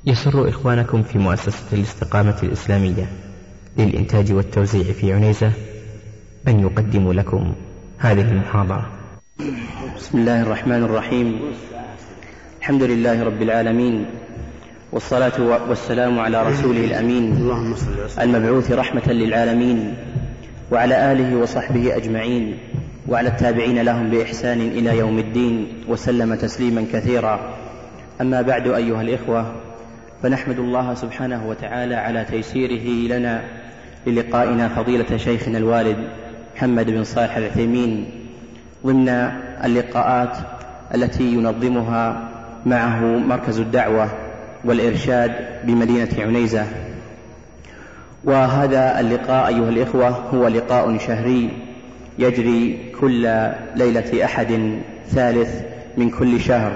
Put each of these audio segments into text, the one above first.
يسر إخوانكم في مؤسسة الاستقامة الإسلامية للإنتاج والتوزيع في عنيزة أن يقدموا لكم هذه المحاضرة. بسم الله الرحمن الرحيم. الحمد لله رب العالمين، والصلاة والسلام على رسوله الأمين المبعوث رحمة للعالمين، وعلى آله وصحبه أجمعين، وعلى التابعين لهم بإحسان إلى يوم الدين، وسلم تسليما كثيرا. أما بعد، أيها الإخوة، فنحمد الله سبحانه وتعالى على تيسيره لنا للقائنا فضيلة شيخنا الوالد محمد بن صالح العثيمين ضمن اللقاءات التي ينظمها معه مركز الدعوة والإرشاد بمدينة عنيزة. وهذا اللقاء أيها الإخوة هو لقاء شهري يجري كل ليلة أحد ثالث من كل شهر،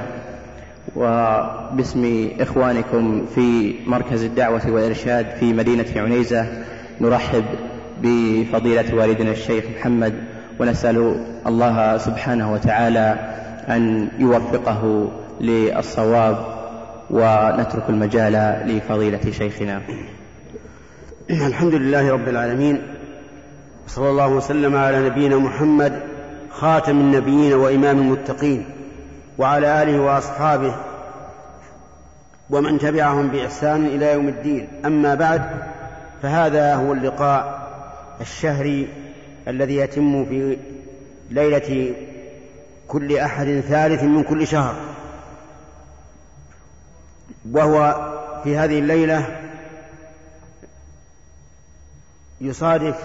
وباسم إخوانكم في مركز الدعوة والإرشاد في مدينة عنيزة نرحب بفضيلة والدنا الشيخ محمد، ونسأل الله سبحانه وتعالى أن يوفقه للصواب، ونترك المجال لفضيلة شيخنا. الحمد لله رب العالمين، صلى الله وسلم على نبينا محمد خاتم النبيين وإمام المتقين، وعلى آله وأصحابه ومن تبعهم بإحسان إلى يوم الدين. أما بعد، فهذا هو اللقاء الشهري الذي يتم في ليلة كل أحد ثالث من كل شهر، وهو في هذه الليلة يصادف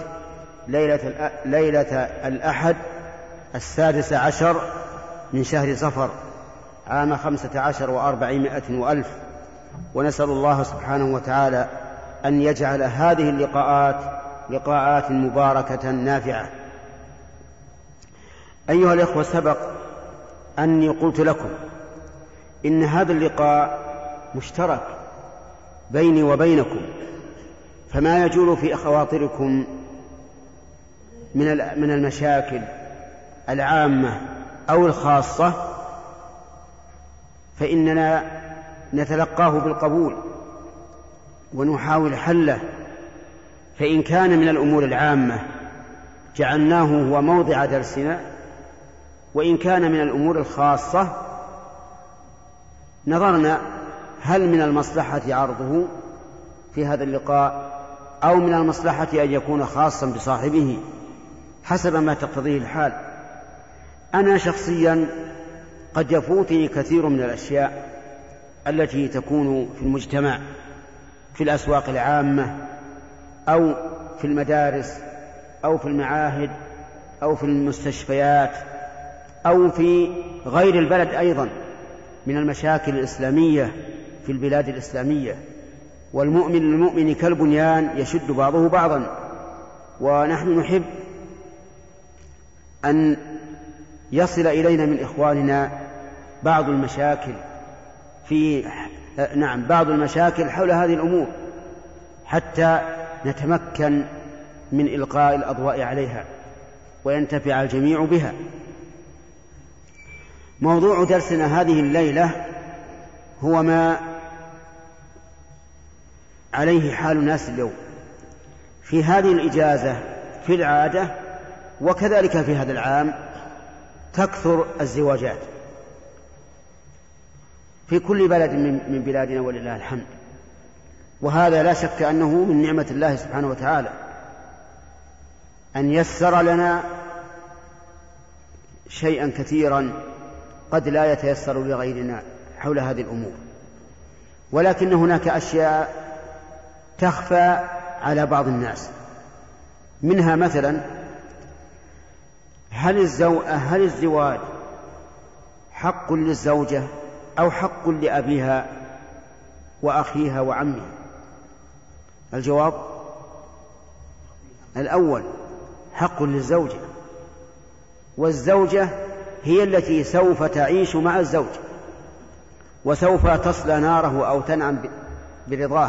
ليلة الأحد 16 من شهر صفر عام 15 و400 وألف. ونسأل الله سبحانه وتعالى أن يجعل هذه اللقاءات لقاءات مباركة نافعة. أيها الإخوة، سبق أني قلت لكم إن هذا اللقاء مشترك بيني وبينكم، فما يجول في خواطركم من المشاكل العامة أو الخاصة فإننا نتلقاه بالقبول ونحاول حله. فإن كان من الأمور العامة جعلناه هو موضع درسنا، وإن كان من الأمور الخاصة نظرنا هل من المصلحة عرضه في هذا اللقاء أو من المصلحة أن يكون خاصا بصاحبه حسب ما تقتضيه الحال. أنا شخصيا قد يفوتني كثير من الأشياء التي تكون في المجتمع، في الأسواق العامة أو في المدارس أو في المعاهد أو في المستشفيات أو في غير البلد أيضا من المشاكل الإسلامية في البلاد الإسلامية. والمؤمن للمؤمن كالبنيان يشد بعضه بعضا، ونحن نحب أن يصل إلينا من إخواننا بعض المشاكل بعض المشاكل حول هذه الأمور حتى نتمكن من إلقاء الأضواء عليها وينتفع الجميع بها. موضوع درسنا هذه الليلة هو ما عليه حال الناس اليوم في هذه الإجازة. في العادة وكذلك في هذا العام تكثر الزواجات في كل بلد من بلادنا ولله الحمد، وهذا لا شك أنه من نعمة الله سبحانه وتعالى أن يسر لنا شيئا كثيرا قد لا يتيسر لغيرنا حول هذه الأمور. ولكن هناك أشياء تخفى على بعض الناس، منها مثلا هل الزواج حق للزوجة أو حق لأبيها وأخيها وعمها؟ الجواب الأول، حق للزوجة، والزوجة هي التي سوف تعيش مع الزوج وسوف تصلى ناره أو تنعم برضاه.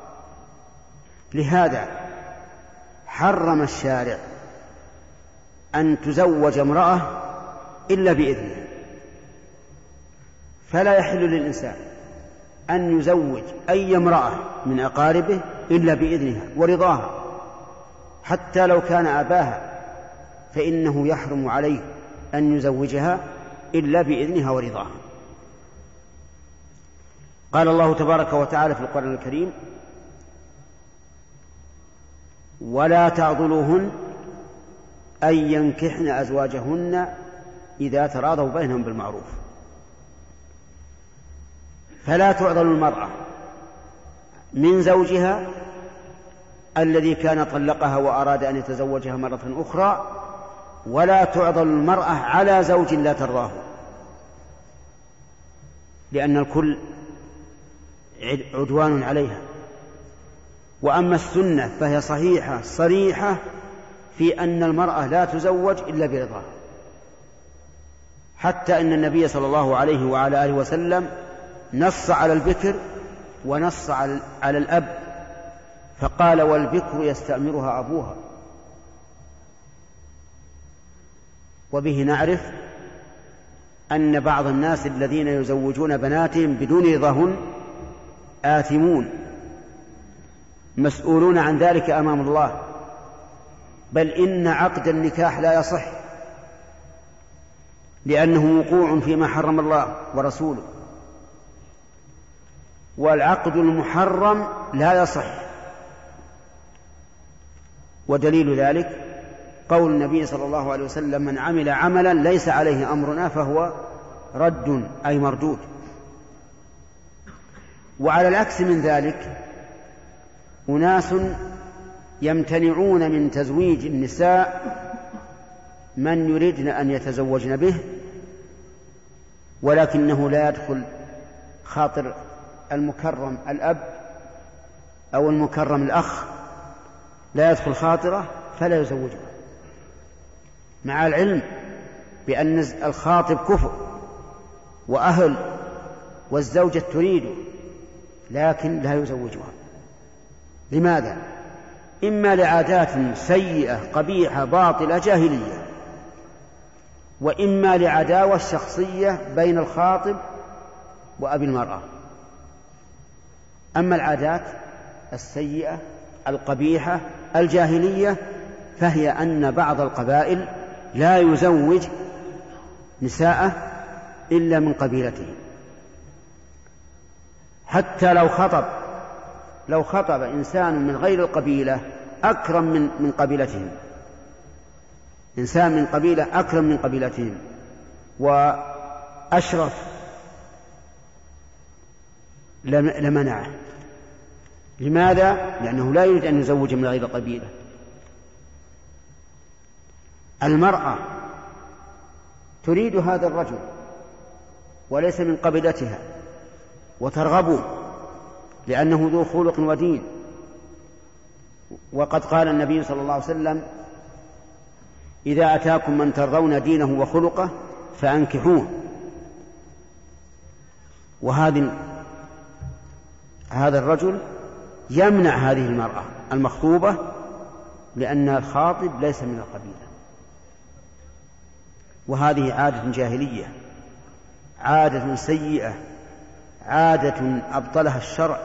لهذا حرم الشارع أن تزوج امرأة إلا بإذنه، فلا يحل للإنسان أن يزوج أي امرأة من أقاربه إلا بإذنها ورضاها، حتى لو كان أباها فإنه يحرم عليه أن يزوجها إلا بإذنها ورضاها. قال الله تبارك وتعالى في القرآن الكريم: ولا تعضلوهن أن ينكحن أزواجهن إذا تراضوا بينهم بالمعروف. فلا تعضل المرأة من زوجها الذي كان طلقها وأراد أن يتزوجها مرة أخرى، ولا تعضل المرأة على زوج لا ترضاه، لأن الكل عدوان عليها. وأما السنة فهي صحيحة صريحة في أن المرأة لا تزوج إلا برضاها، حتى أن النبي صلى الله عليه وعلى آله وسلم نص على البكر ونص على الأب، فقال: والبكر يستأمرها أبوها. وبه نعرف أن بعض الناس الذين يزوجون بناتهم بدون رضاهن آثمون مسؤولون عن ذلك أمام الله، بل إن عقد النكاح لا يصح، لأنه وقوع فيما حرم الله ورسوله، والعقد المحرم لا يصح. ودليل ذلك قول النبي صلى الله عليه وسلم: من عمل عملا ليس عليه أمرنا فهو رد، أي مردود. وعلى العكس من ذلك أناس يمتنعون من تزويج النساء من يريدن أن يتزوجن به، ولكنه لا يدخل خاطر المكرم الأب أو المكرم الأخ، لا يدخل خاطره فلا يزوجه، مع العلم بأن الخاطب كفء وأهل والزوجة تريده، لكن لا يزوجها. لماذا؟ إما لعادات سيئة قبيحة باطلة جاهلية، وإما لعداوة شخصية بين الخاطب وأبي المرأة. أما العادات السيئة القبيحة الجاهلية فهي أن بعض القبائل لا يزوج نساءه إلا من قبيلته، حتى لو خطب إنسان من غير القبيلة أكرم من قبيلتهم، إنسان من قبيلة أكرم من قبيلتهم وأشرف، لمنعه. لماذا؟ لأنه لا يريد أن يزوج من غير قبيلة. المرأة تريد هذا الرجل وليس من قبيلتها وترغبه لأنه ذو خلق ودين، وقد قال النبي صلى الله عليه وسلم: إذا أتاكم من ترضون دينه وخلقه فأنكحوه. هذا الرجل يمنع هذه المرأة المخطوبة لأن الخاطب ليس من القبيلة. وهذه عادة جاهلية، عادة سيئة، عادة أبطلها الشرع.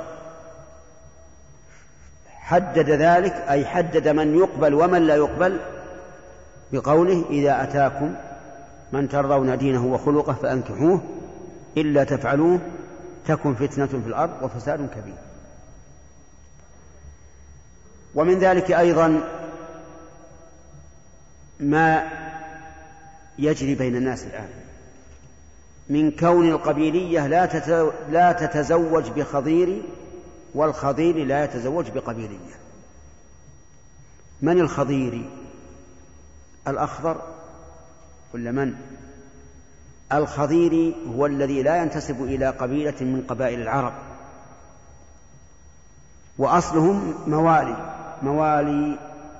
حدد ذلك، أي حدد من يقبل ومن لا يقبل بقوله: إذا أتاكم من ترضون دينه وخلقه فأنكحوه، إلا تفعلوه تكن فتنة في الأرض وفساد كبير. ومن ذلك أيضا ما يجري بين الناس الآن من كون القبيلية لا تتزوج بخضير، والخضير لا يتزوج بقبيلية. من الخضير؟ الأخضر ولا من؟ الخضير هو الذي لا ينتسب إلى قبيلة من قبائل العرب، وأصلهم موالي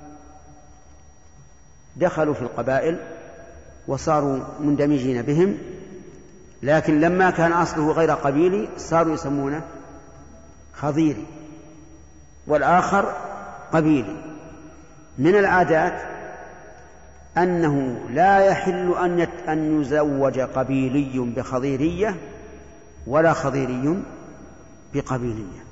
دخلوا في القبائل وصاروا مندمجين بهم، لكن لما كان أصله غير قبيلي صاروا يسمونه خضيري، والآخر قبيلي. من العادات أنه لا يحل أن يزوج قبيلي بخضيرية ولا خضيري بقبيلية.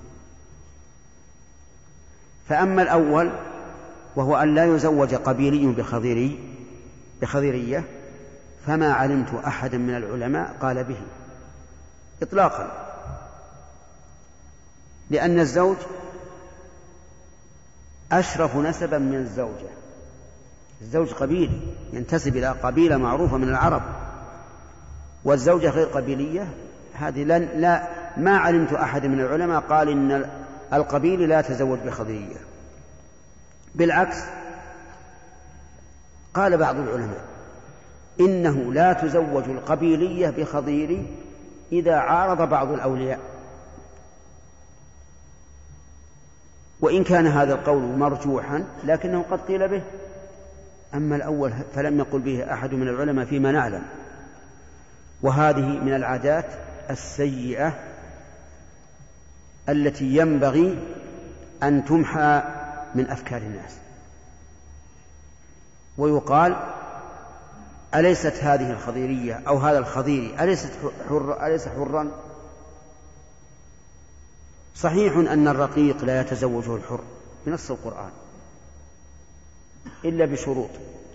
فأما الأول وهو أن لا يزوج قبيلي بخضيرية فما علمت أحدا من العلماء قال به إطلاقا، لأن الزوج أشرف نسبا من الزوجة. الزوج قبيلي ينتسب إلى قبيلة معروفة من العرب، والزوجة غير قبيلية هذه ما علمت أحد من العلماء قال إن القبيل لا يتزوج بخضيرية. بالعكس قال بعض العلماء إنه لا تزوج القبيلية بخضيري إذا عارض بعض الأولياء. وإن كان هذا القول مرجوحا لكنه قد قيل به. أما الأول فلم يقل به أحد من العلماء فيما نعلم. وهذه من العادات السيئة التي ينبغي أن تمحى من أفكار الناس. ويقال أليست هذه الخضيرية أو هذا الخضيري أليس حرا؟ صحيح أن الرقيق لا يتزوجه الحر بنص القرآن إلا بشروط.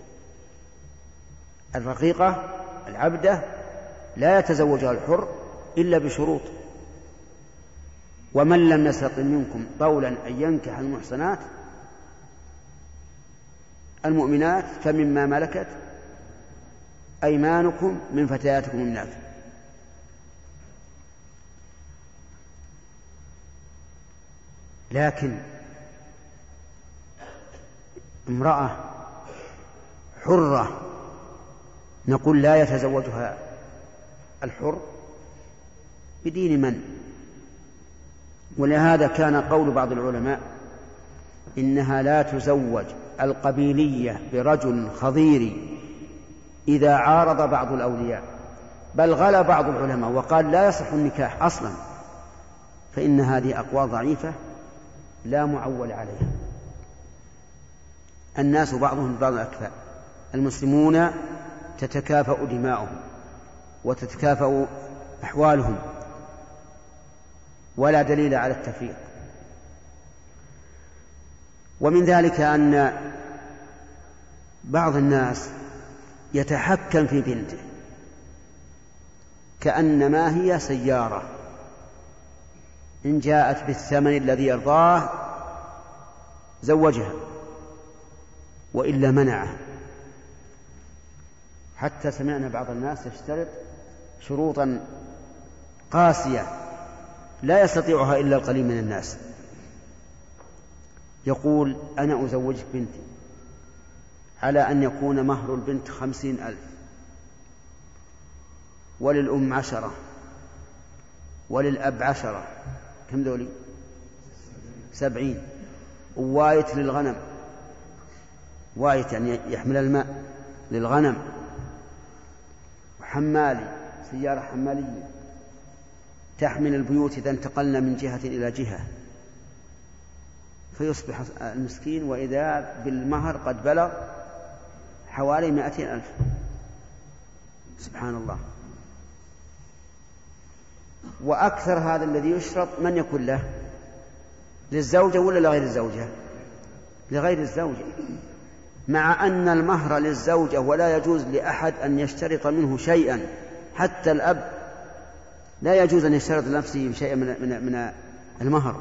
الرقيقة العبدة لا يتزوجها الحر إلا بشروط. ومن لم يستطع منكم طولا أن ينكح المحصنات المؤمنات فمما ملكت أيمانكم من فتياتكم المؤمنات. لكن امرأة حرة نقول لا يتزوجها الحر بدين من؟ ولهذا كان قول بعض العلماء إنها لا تزوج القبيلية برجل خضيري إذا عارض بعض الأولياء، بل غلا بعض العلماء وقال لا يصح النكاح أصلا، فإن هذه أقوال ضعيفة لا معول عليها. الناس بعضهم بعض الأكفاء، المسلمون تتكافأ دماؤهم وتتكافأ أحوالهم ولا دليل على التفريق. ومن ذلك أن بعض الناس يتحكم في بنته كأنما هي سيارة، إن جاءت بالثمن الذي يرضاه زوجها وإلا منعه. حتى سمعنا بعض الناس يشترط شروطا قاسية لا يستطيعها إلا القليل من الناس. يقول أنا أزوجك بنتي على أن يكون مهر البنت 50,000 وللأم 10 وللأب 10، كم ذولي؟ 70. ووايت للغنم، وايت يعني يحمل الماء للغنم، وحمالي سيارة حمالية تحمل البيوت إذا انتقلنا من جهة إلى جهة، فيصبح المسكين وإذا بالمهر قد بلغ حوالي 200,000. سبحان الله. وأكثر هذا الذي يشرط من يكون له؟ للزوجة ولا لغير الزوجة؟ لغير الزوجة، مع أن المهر للزوجة ولا يجوز لأحد أن يشترط منه شيئا، حتى الأب لا يجوز أن يشترط لنفسه شيئا من المهر،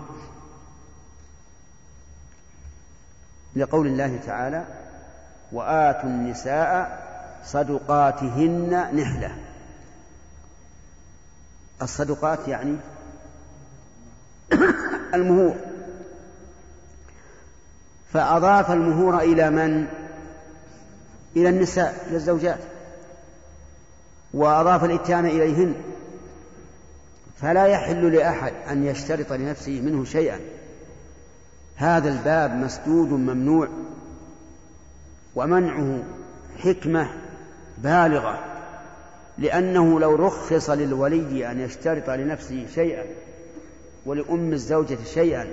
لقول الله تعالى وآتوا النساء صدقاتهن نحلة. الصدقات يعني المهور، فأضاف المهور إلى من؟ إلى النساء، إلى الزوجات، وأضاف الإتيان إليهن، فلا يحل لأحد أن يشترط لنفسه منه شيئا. هذا الباب مسدود ممنوع، ومنعه حكمة بالغة، لأنه لو رخص للولي أن يشترط لنفسه شيئا ولأم الزوجة شيئا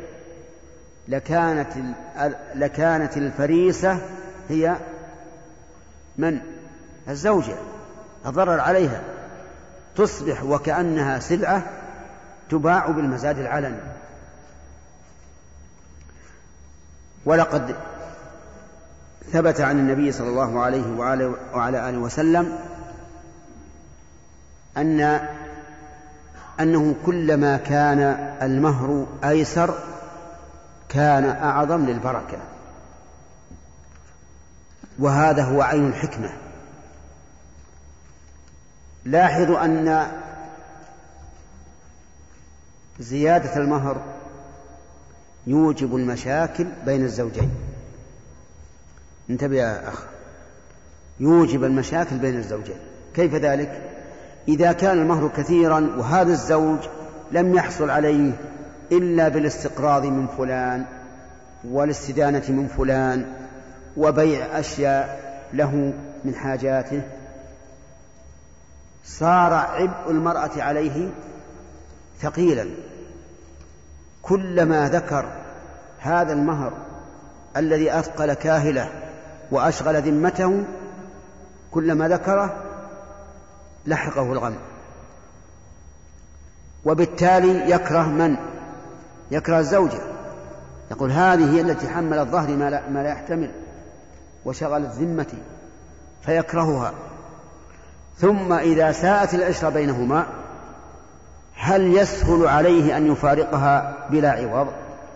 لكانت الفريسة هي من؟ الزوجة، الضرر عليها، تصبح وكأنها سلعة تباع بالمزاد العلني. ولقد ثبت عن النبي صلى الله عليه وعلى آله وسلم أنه كلما كان المهر أيسر كان أعظم للبركة، وهذا هو عين الحكمة. لاحظوا أن زيادة المهر يوجب المشاكل بين الزوجين. انتبه يا أخ، يوجب المشاكل بين الزوجين. كيف ذلك؟ إذا كان المهر كثيرا وهذا الزوج لم يحصل عليه إلا بالاستقراض من فلان والاستدانة من فلان وبيع أشياء له من حاجاته، صار عبء المرأة عليه ثقيلا. كلما ذكر هذا المهر الذي أثقل كاهله وأشغل ذمته كلما ذكره لحقه الغم، وبالتالي يكره من؟ يكره الزوجة، يقول هذه هي التي حملت ظهري ما لا يحتمل وشغلت ذمتي، فيكرهها. ثم إذا ساءت العشرة بينهما هل يسهل عليه أن يفارقها بلا عوض؟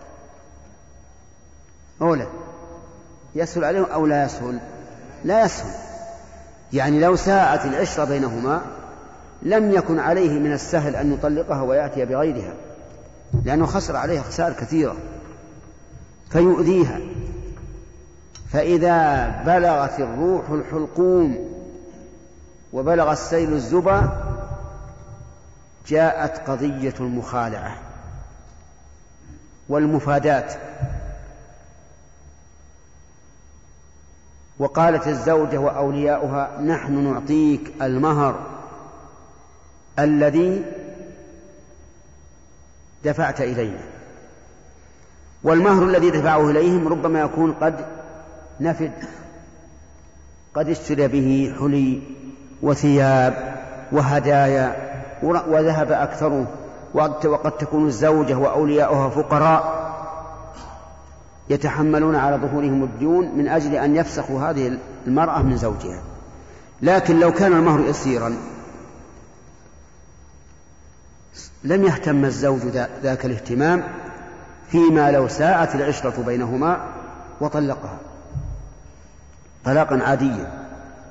أولا يسهل عليه أو لا يسهل؟ لا يسهل. يعني لو ساءت العشرة بينهما لم يكن عليه من السهل أن يطلقها ويأتي بغيرها، لأنه خسر عليها خسائر كثيرة فيؤذيها. فإذا بلغت الروح الحلقوم وبلغ السيل الزبا جاءت قضية المخالعة والمفادات، وقالت الزوجة وأولياؤها نحن نعطيك المهر الذي دفعت إلينا. والمهر الذي دفعه إليهم ربما يكون قد نفد، قد اشتري به حلي وثياب وهدايا وذهب أكثره، وقد تكون الزوجة وأولياؤها فقراء يتحملون على ظهورهم الديون من أجل أن يفسخوا هذه المرأة من زوجها. لكن لو كان المهر يسيرا لم يهتم الزوج ذاك الاهتمام فيما لو ساءت العشرة بينهما وطلقها طلاقا عاديا.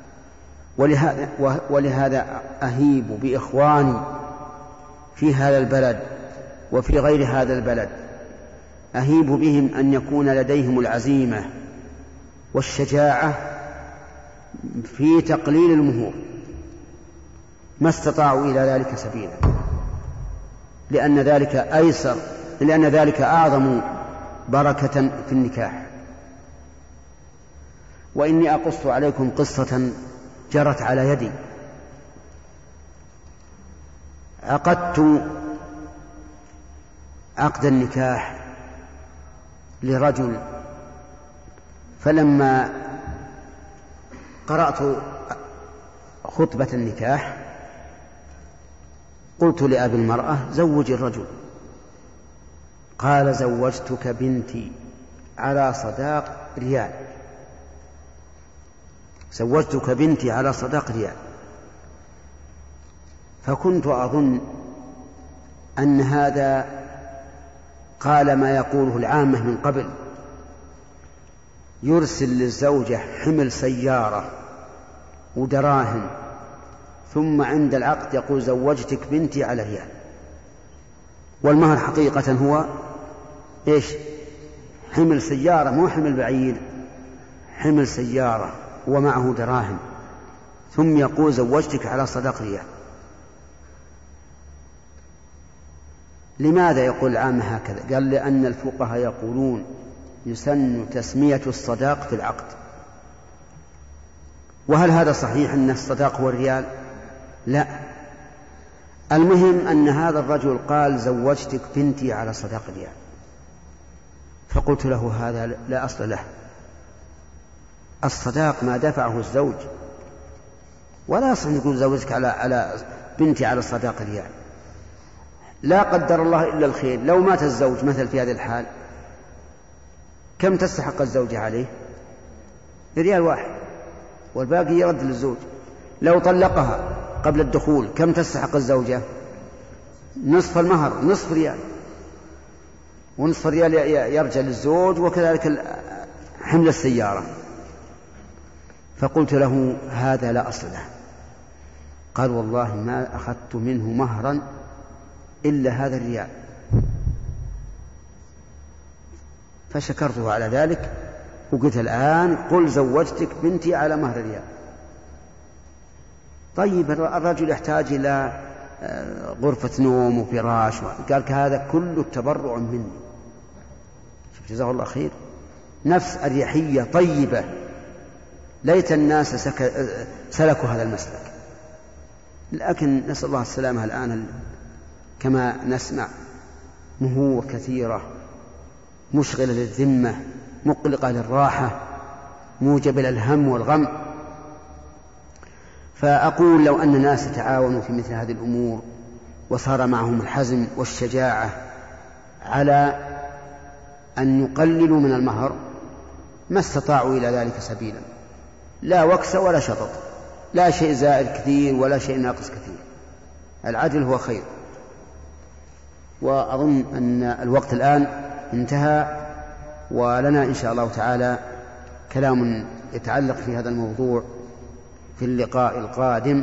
ولهذا أهيب بإخواني في هذا البلد وفي غير هذا البلد، أهيب بهم أن يكون لديهم العزيمة والشجاعة في تقليل المهور ما استطاعوا إلى ذلك سبيلا، لأن ذلك أيسر، لأن ذلك أعظم بركة في النكاح. وإني أقص عليكم قصة جرت على يدي. عقدت عقد النكاح لرجل، فلما قرأت خطبة النكاح قلت لأبي المرأة زوج الرجل. قال زوجتك بنتي على صداق ريال، زوجتك بنتي على صداق ريال. فكنت أظن أن هذا قال ما يقوله العامة من قبل، يرسل للزوجة حمل سيارة ودراهم ثم عند العقد يقول زوجتك بنتي على ريال، والمهر حقيقة هو إيش؟ حمل سيارة، مو حمل بعيد، حمل سيارة ومعه دراهم، ثم يقول زوجتك على صداق ريال. لماذا يقول العامة هكذا؟ قال لأن الفقهاء يقولون يسن تسمية الصداق في العقد. وهل هذا صحيح أن الصداق هو الريال؟ لا. المهم أن هذا الرجل قال زوجتك بنتي على صداق ريال، فقلت له هذا لا أصل له. الصداق ما دفعه الزوج، ولا أصل يقول زوجتك على بنتي على صداق ريال. لا قدر الله إلا الخير، لو مات الزوج مثل في هذه الحال كم تستحق الزوجة عليه؟ ريال واحد والباقي يرد للزوج. لو طلقها قبل الدخول كم تستحق الزوجة؟ نصف المهر، نصف ريال، ونصف ريال يرجع للزوج، وكذلك حمل السيارة. فقلت له هذا لا أصل له. قال والله ما أخذت منه مهرا إلا هذا الريال. فشكرته على ذلك وقلت الآن قل زوجتك بنتي على مهر ريال. طيب الرجل يحتاج إلى غرفة نوم وفراش، قال هذا كله تبرع مني. جزاه الله خير. نفس أريحية طيبة. ليت الناس سلكوا هذا المسلك، لكن نسأل الله السلامة. الآن كما نسمع مهور كثيرة مشغلة للذمة، مقلقة للراحة، موجبة للهم والغم. فأقول لو أن الناس تعاونوا في مثل هذه الأمور وصار معهم الحزم والشجاعة على أن يقللوا من المهر ما استطاعوا إلى ذلك سبيلا. لا وكس ولا شطط، لا شيء زائد كثير ولا شيء ناقص كثير. العدل هو خير. وأظن أن الوقت الآن انتهى، ولنا إن شاء الله تعالى كلام يتعلق في هذا الموضوع في اللقاء القادم.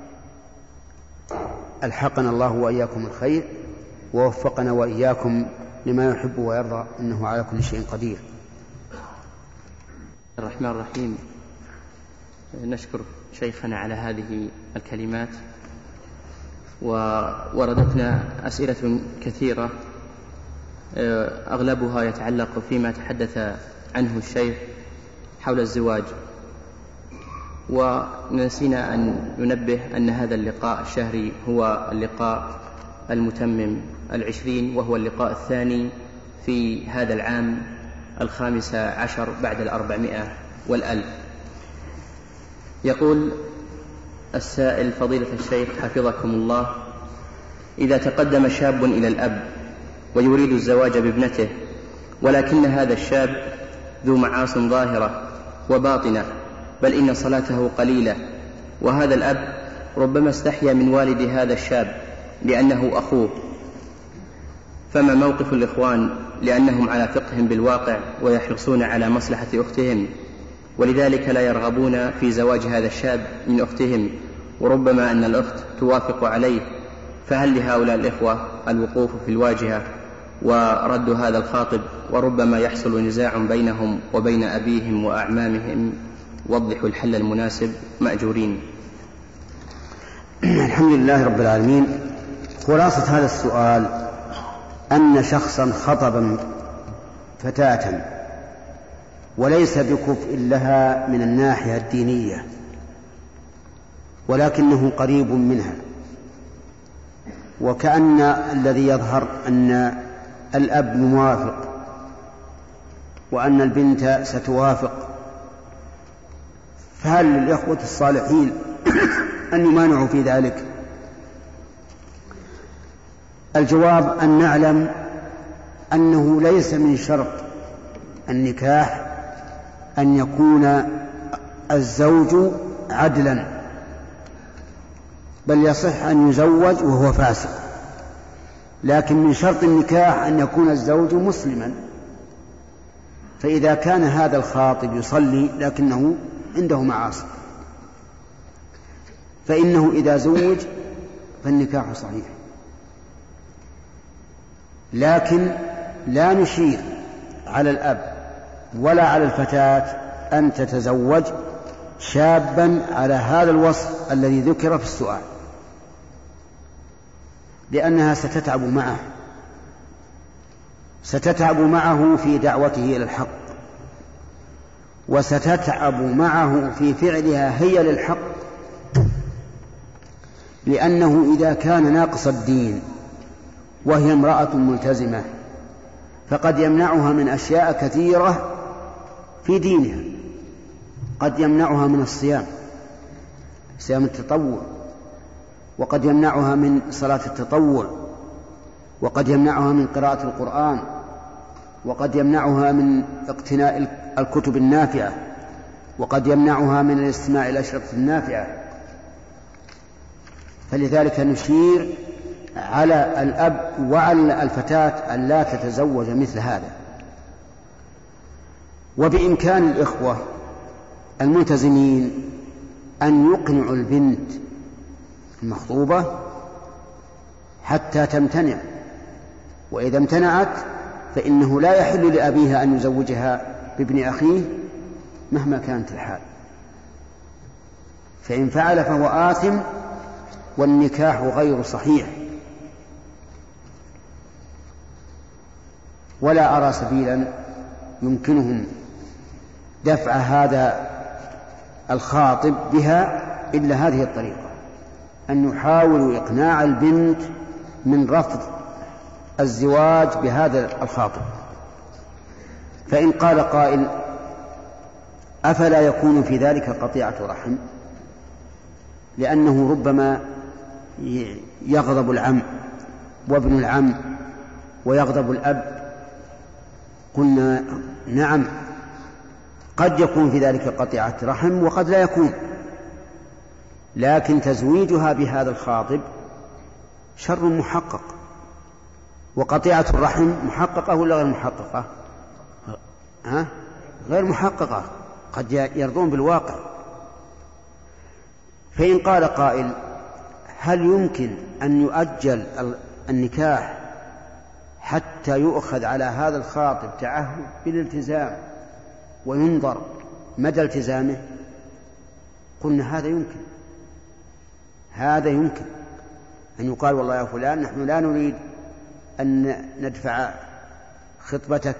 ألحقنا الله وإياكم الخير ووفقنا وإياكم لما يحب ويرضى، إنه على كل شيء قدير. الرحمن الرحيم. نشكر شيخنا على هذه الكلمات، ووردتنا أسئلة كثيرة أغلبها يتعلق فيما تحدث عنه الشيخ حول الزواج. ونسينا أن ننبه أن هذا اللقاء الشهري هو اللقاء المتمم 20، وهو اللقاء الثاني في هذا العام 15 بعد 400 والألف. يقول السائل: فضيلة الشيخ حفظكم الله، إذا تقدم شاب إلى الأب ويريد الزواج بابنته، ولكن هذا الشاب ذو معاصٍ ظاهرة وباطنة، بل إن صلاته قليلة، وهذا الأب ربما استحيا من والد هذا الشاب لأنه أخوه، فما موقف الإخوان لأنهم على فقه بالواقع ويحرصون على مصلحة أختهم، ولذلك لا يرغبون في زواج هذا الشاب من أختهم، وربما أن الأخت توافق عليه؟ فهل لهؤلاء الإخوة الوقوف في الواجهة ورد هذا الخاطب؟ وربما يحصل نزاع بينهم وبين أبيهم وأعمامهم. وضحوا الحل المناسب، مأجورين. الحمد لله رب العالمين. خلاصة هذا السؤال أن شخصا خطب فتاة وليس بكفء لها من الناحية الدينية، ولكنه قريب منها، وكأن الذي يظهر أن الأب موافق وأن البنت ستوافق، فهل للإخوة الصالحين أن يمانعوا في ذلك؟ الجواب أن نعلم أنه ليس من شرط النكاح أن يكون الزوج عدلا، بل يصح أن يزوج وهو فاسق، لكن من شرط النكاح أن يكون الزوج مسلما. فإذا كان هذا الخاطب يصلي لكنه عنده معاصي، فإنه إذا زوج فالنكاح صحيح، لكن لا نشير على الأب ولا على الفتاة أن تتزوج شابا على هذا الوصف الذي ذكر في السؤال، لأنها ستتعب معه في دعوته إلى الحق، وستتعب معه في فعلها هي للحق، لأنه إذا كان ناقص الدين وهي امرأة ملتزمة فقد يمنعها من أشياء كثيرة في دينها. قد يمنعها من الصيام، صيام التطوع، وقد يمنعها من صلاة التطوع، وقد يمنعها من قراءة القرآن، وقد يمنعها من اقتناء الكتب النافعة، وقد يمنعها من الاستماع إلى الأشرطة النافعة. فلذلك نشير على الأب وعلى الفتاة أن لا تتزوج مثل هذا. وبإمكان الإخوة الملتزمين أن يقنعوا البنت المخطوبة حتى تمتنع، وإذا امتنعت فإنه لا يحل لأبيها أن يزوجها بابن أخيه مهما كانت الحال، فإن فعل فهو آثم والنكاح غير صحيح. ولا أرى سبيلا يمكنهم دفع هذا الخاطب بها إلا هذه الطريقة، أن يحاولوا إقناع البنت من رفض الزواج بهذا الخاطب. فإن قال قائل: أفلا يكون في ذلك قطيعة رحم؟ لأنه ربما يغضب العم وابن العم ويغضب الأب. قلنا: نعم، قد يكون في ذلك قطيعة رحم وقد لا يكون، لكن تزويجها بهذا الخاطب شر محقق. وقطيعة الرحم محققة ولا غير محققة؟ غير محققة، قد يرضون بالواقع. فإن قال قائل: هل يمكن أن يؤجل النكاح حتى يؤخذ على هذا الخاطب تعهد بالالتزام وينظر مدى التزامه؟ قلنا: هذا يمكن أن يقال: والله يا فلان، نحن لا نريد أن ندفع خطبتك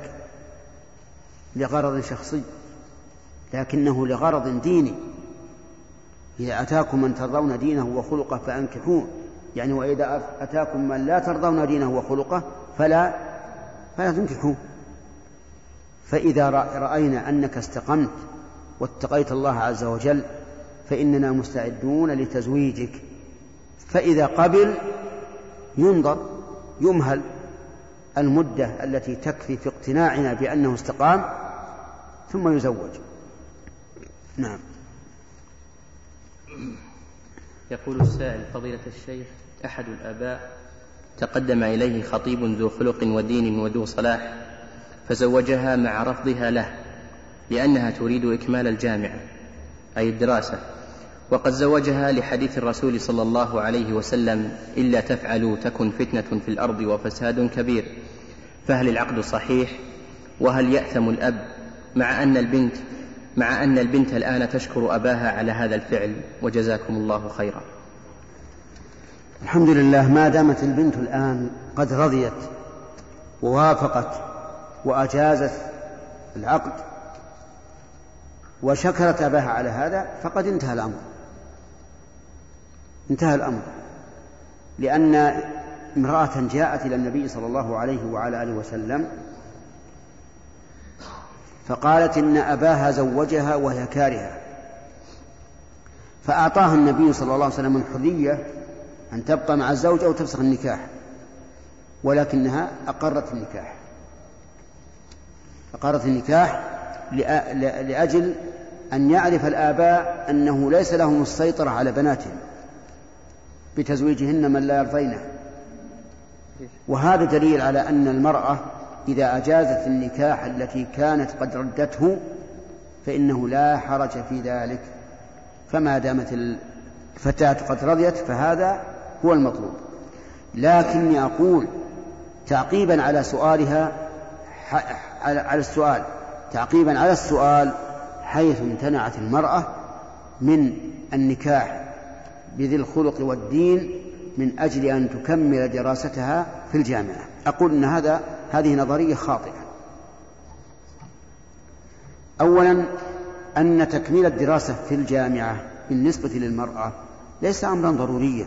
لغرض شخصي، لكنه لغرض ديني. إذا أتاكم من ترضون دينه وخلقه فأنكحوه، يعني وإذا أتاكم من لا ترضون دينه وخلقه فلا تنكحوه. فإذا رأينا أنك استقمت واتقيت الله عز وجل فإننا مستعدون لتزويجك. فإذا قبل يمهل المدة التي تكفي في اقتناعنا بأنه استقام ثم يزوج. نعم. يقول السائل: فضيلة الشيخ، أحد الآباء تقدم إليه خطيب ذو خلق ودين وذو صلاح فزوجها مع رفضها له لأنها تريد إكمال الجامعة أي الدراسة، وقد زوجها لحديث الرسول صلى الله عليه وسلم: إلا تفعلوا تكن فتنة في الأرض وفساد كبير. فهل العقد صحيح؟ وهل يأثم الأب مع أن البنت الآن تشكر أباها على هذا الفعل؟ وجزاكم الله خيرا. الحمد لله، ما دامت البنت الآن قد رضيت ووافقت وأجازت العقد وشكرت أباها على هذا فقد انتهى الأمر. لأن امرأة جاءت إلى النبي صلى الله عليه وعلى آله وسلم فقالت إن أباها زوجها وهي كارهة، فأعطاها النبي صلى الله عليه وسلم الحرية أن تبقى مع الزوج أو تفسخ النكاح، ولكنها أقرت النكاح لأجل أن يعرف الآباء أنه ليس لهم السيطرة على بناتهم بتزويجهن من لا يرضينه. وهذا دليل على أن المرأة إذا أجازت النكاح التي كانت قد ردته فإنه لا حرج في ذلك، فما دامت الفتاة قد رضيت فهذا هو المطلوب. لكني أقول تعقيبا على سؤالها تعقيبا على السؤال حيث امتنعت المرأة من النكاح بذي الخلق والدين من أجل أن تكمل دراستها في الجامعة، أقول أن هذه نظرية خاطئة. أولا أن تكميل الدراسة في الجامعة بالنسبة للمرأة ليس أمرا ضروريا.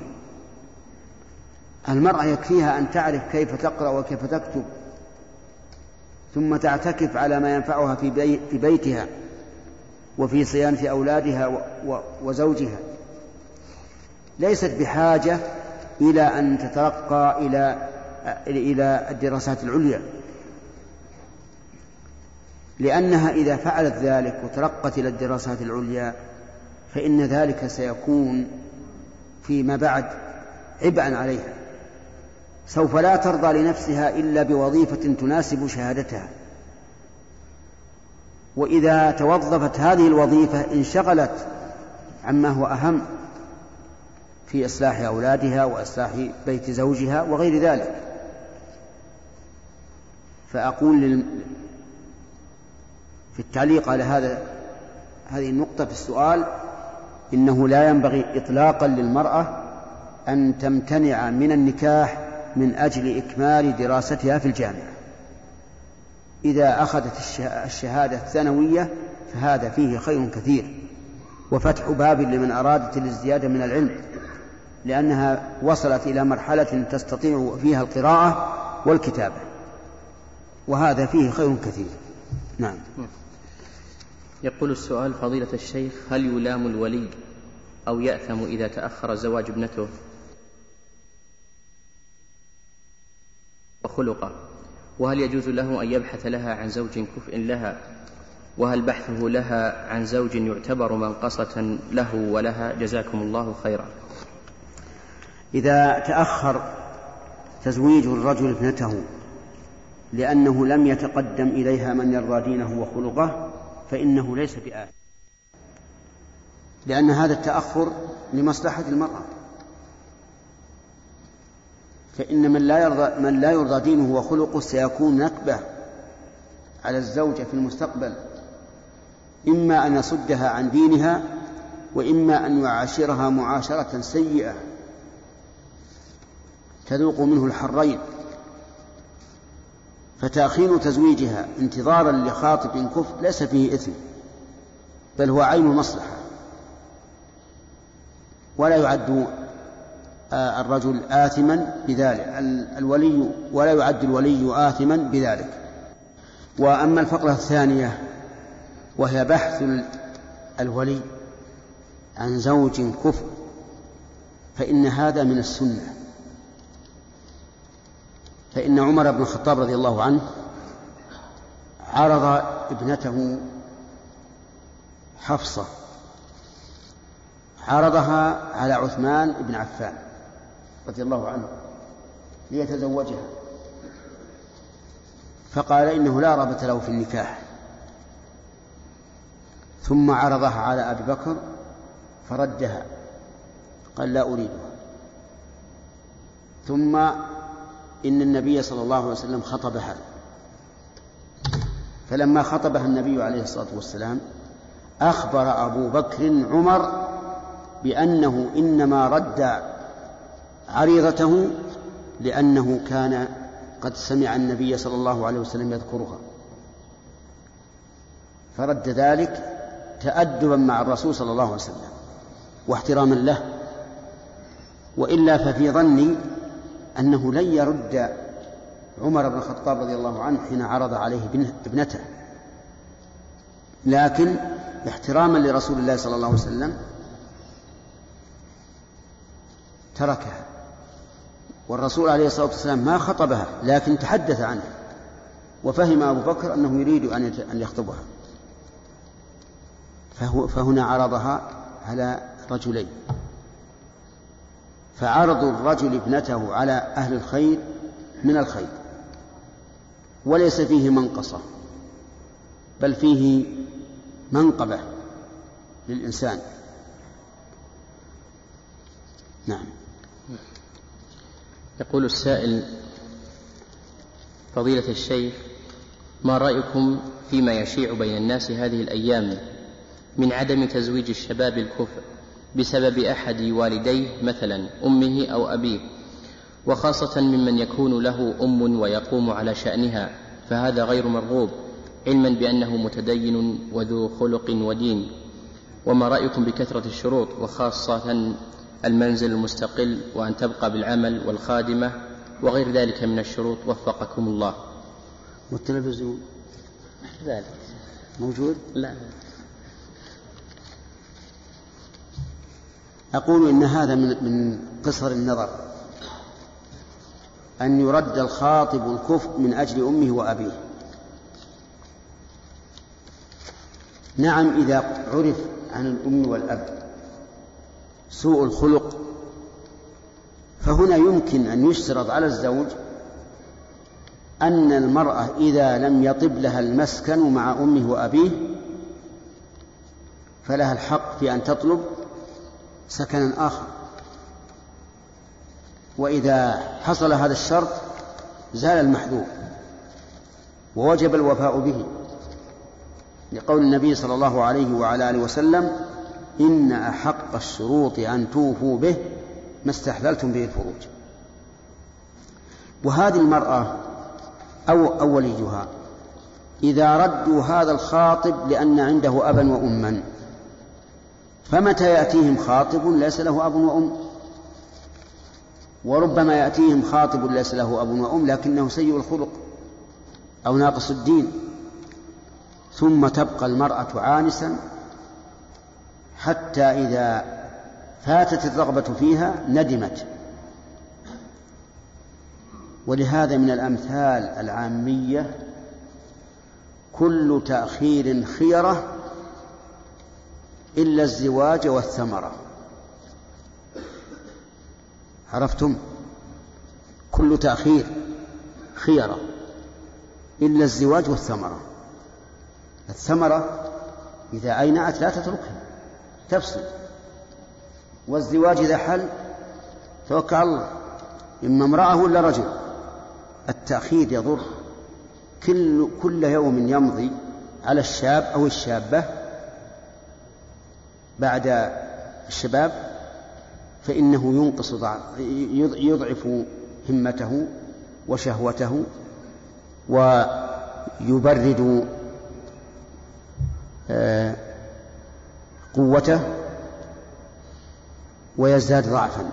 المرأة يكفيها أن تعرف كيف تقرأ وكيف تكتب ثم تعتكف على ما ينفعها في بيتها وفي صيانة أولادها وزوجها، ليست بحاجة إلى أن تترقى إلى إلى الدراسات العليا، لأنها إذا فعلت ذلك وترقت إلى الدراسات العليا فإن ذلك سيكون فيما بعد عبئا عليها، سوف لا ترضى لنفسها إلا بوظيفة تناسب شهادتها، وإذا توظفت هذه الوظيفة انشغلت عما هو أهم في إصلاح أولادها وإصلاح بيت زوجها وغير ذلك. فأقول في التعليق على هذه النقطة في السؤال إنه لا ينبغي إطلاقا للمرأة أن تمتنع من النكاح من أجل إكمال دراستها في الجامعة. إذا أخذت الشهادة الثانوية فهذا فيه خير كثير وفتح باب لمن أرادت الازدياد من العلم، لأنها وصلت إلى مرحلة تستطيع فيها القراءة والكتابة، وهذا فيه خير كثير. نعم. يقول السؤال: فضيلة الشيخ، هل يلام الولي أو يأثم إذا تأخر زواج ابنته وخلقه؟ وهل يجوز له أن يبحث لها عن زوج كفء لها؟ وهل بحثه لها عن زوج يعتبر منقصة له ولها؟ جزاكم الله خيرا. إذا تأخر تزويج الرجل ابنته لأنه لم يتقدم إليها من يرضى دينه وخلقه فإنه ليس بآثم، لأن هذا التأخر لمصلحة المرأة، فإن من لا يرضى دينه وخلقه سيكون نكبة على الزوجة في المستقبل، إما أن يصدها عن دينها وإما أن يعاشرها معاشرة سيئة تذوق منه الحرين. فتأخير تزويجها انتظارا لخاطب كفء ليس فيه إثم، بل هو عين المصلحة، ولا يعد الرجل آثما بذلك، الولي ولا يعد الولي آثما بذلك. وأما الفقرة الثانية وهي بحث الولي عن زوج كفء فإن هذا من السنة، فإن عمر بن الخطاب رضي الله عنه عرض ابنته حفصة، عرضها على عثمان بن عفان رضي الله عنه ليتزوجها، فقال إنه لا رغبة له في النكاح، ثم عرضها على أبي بكر فردها قال لا أريدها، ثم إن النبي صلى الله عليه وسلم خطبها، فلما خطبها النبي عليه الصلاة والسلام أخبر أبو بكر عمر بأنه إنما رد عريضته لأنه كان قد سمع النبي صلى الله عليه وسلم يذكرها، فرد ذلك تأدبا مع الرسول صلى الله عليه وسلم واحتراما له، وإلا ففي ظني أنه لن يرد عمر بن الخطاب رضي الله عنه حين عرض عليه ابنته، لكن احتراما لرسول الله صلى الله عليه وسلم تركها، والرسول عليه الصلاة والسلام ما خطبها لكن تحدث عنها، وفهم أبو بكر أنه يريد أن يخطبها، فهنا عرضها على رجلين، فعرض الرجل ابنته على أهل الخير من الخير، وليس فيه منقصة بل فيه منقبة للإنسان. نعم. يقول السائل: فضيلة الشيخ، ما رأيكم فيما يشيع بين الناس هذه الأيام من عدم تزويج الشباب الكفء بسبب أحد والديه مثلا أمه أو أبيه، وخاصة ممن يكون له أم ويقوم على شأنها، فهذا غير مرغوب علما بأنه متدين وذو خلق ودين؟ وما رأيكم بكثرة الشروط وخاصة المنزل المستقل وأن تبقى بالعمل والخادمة وغير ذلك من الشروط؟ وفقكم الله. والتلفزيون ذلك موجود؟ لا. أقول إن هذا من قصر النظر. أن يرد الخاطب الكفء من أجل أمه وأبيه. نعم، إذا عرف عن الأم والأب سوء الخلق فهنا يمكن أن يشترط على الزوج أن المرأة إذا لم يطب لها المسكن مع أمه وأبيه فلها الحق في أن تطلب سكنا آخر، وإذا حصل هذا الشرط زال المحذور ووجب الوفاء به، لقول النبي صلى الله عليه وعلى آله وسلم: إن أحق الشروط أن توفوا به ما استحللتم به الفروج. وهذه المرأة أو وليها إذا ردوا هذا الخاطب لأن عنده أبا وأما، فمتى يأتيهم خاطب ليس له أب وأم؟ وربما يأتيهم خاطب ليس له أب وأم لكنه سيء الخلق أو ناقص الدين، ثم تبقى المرأة عانسا حتى إذا فاتت الرغبة فيها ندمت. ولهذا من الأمثال العامية: كل تأخير خيرة إلا الزواج والثمرة. عرفتم؟ كل تأخير خيرة إلا الزواج والثمرة. الثمرة إذا أينعت لا تتركها تفسد، والزواج إذا حل توكل على الله، إما امرأة ولا رجل. التأخير يضر. كل يوم يمضي على الشاب أو الشابة بعد الشباب فإنه ينقص يضعف همته وشهوته ويبرد قوته ويزداد ضعفا.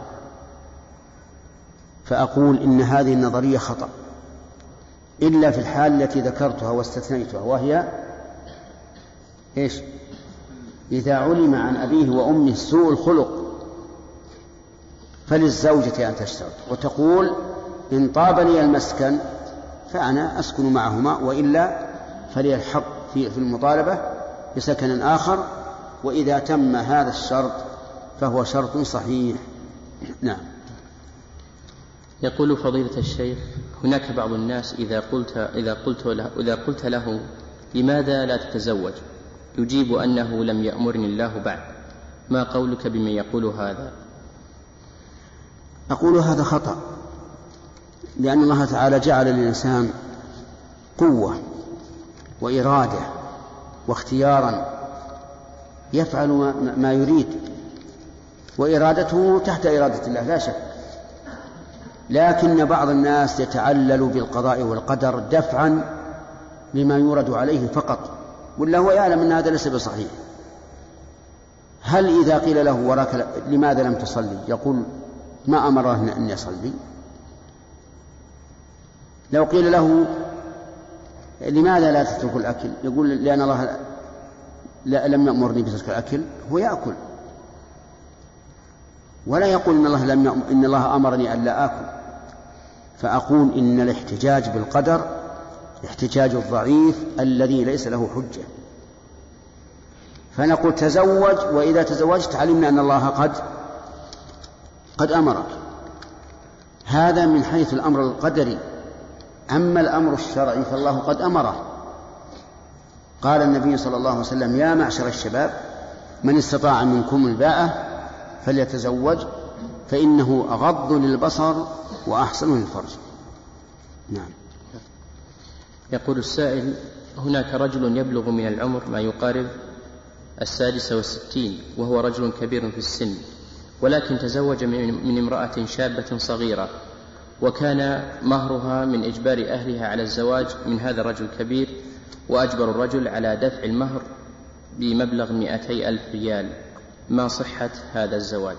فأقول إن هذه النظرية خطأ إلا في الحال التي ذكرتها واستثنيتها، وهي إيش؟ إذا علم عن أبيه وأمه سوء الخلق فللزوجة أن تشترط وتقول: إن طاب لي المسكن فأنا أسكن معهما، وإلا فلي الحق في المطالبة بسكن آخر، وإذا تم هذا الشرط فهو شرط صحيح. نعم. يقول فضيلة الشيخ: هناك بعض الناس إذا قلت له لماذا لا تتزوج يجيب أنه لم يأمرني الله بعد، ما قولك بمن يقول هذا؟ أقول هذا خطأ، لأن الله تعالى جعل للإنسان قوة وإرادة واختيارا يفعل ما يريد، وإرادته تحت إرادة الله لا شك، لكن بعض الناس يتعلل بالقضاء والقدر دفعا لما يورد عليه فقط، ولا هو يعلم أن هذا ليس بصحيح. هل إذا قيل له وراك لماذا لم تصلي يقول: ما أمرني أن يصلي؟ لو قيل له لماذا لا تترك الأكل يقول: لأن الله لم يأمرني بترك الأكل، هو يأكل، ولا يقول إن الله أمرني أن لا آكل. فأقول إن الاحتجاج بالقدر احتجاج الضعيف الذي ليس له حجة. فنقول: تزوج، وإذا تزوجت علمنا أن الله قد أمرك. هذا من حيث الأمر القدري. أما الأمر الشرعي فالله قد أمره. قال النبي صلى الله عليه وسلم: يا معشر الشباب من استطاع منكم الباءة فليتزوج فإنه أغض للبصر وأحسن للفرج. نعم. يقول السائل: هناك رجل يبلغ من العمر ما يقارب 66 وهو رجل كبير في السن، ولكن تزوج من امرأة شابة صغيرة، وكان مهرها من إجبار أهلها على الزواج من هذا الرجل الكبير، وأجبر الرجل على دفع المهر بمبلغ 200,000 ريال. ما صحة هذا الزواج؟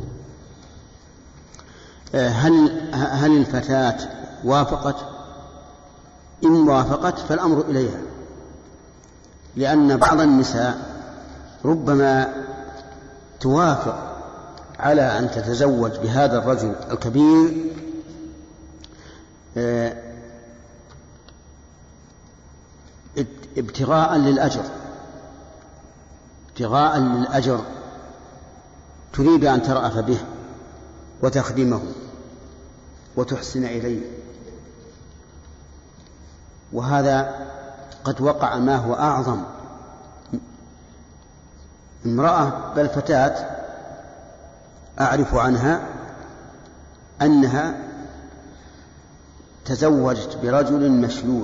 هل الفتاة وافقت؟ إن وافقت فالأمر إليها، لأن بعض النساء ربما توافق على أن تتزوج بهذا الرجل الكبير ابتغاء للأجر تريد أن ترأف به وتخدمه وتحسن إليه، وهذا قد وقع ما هو أعظم. امرأة بل فتاة أعرف عنها أنها تزوجت برجل مشلول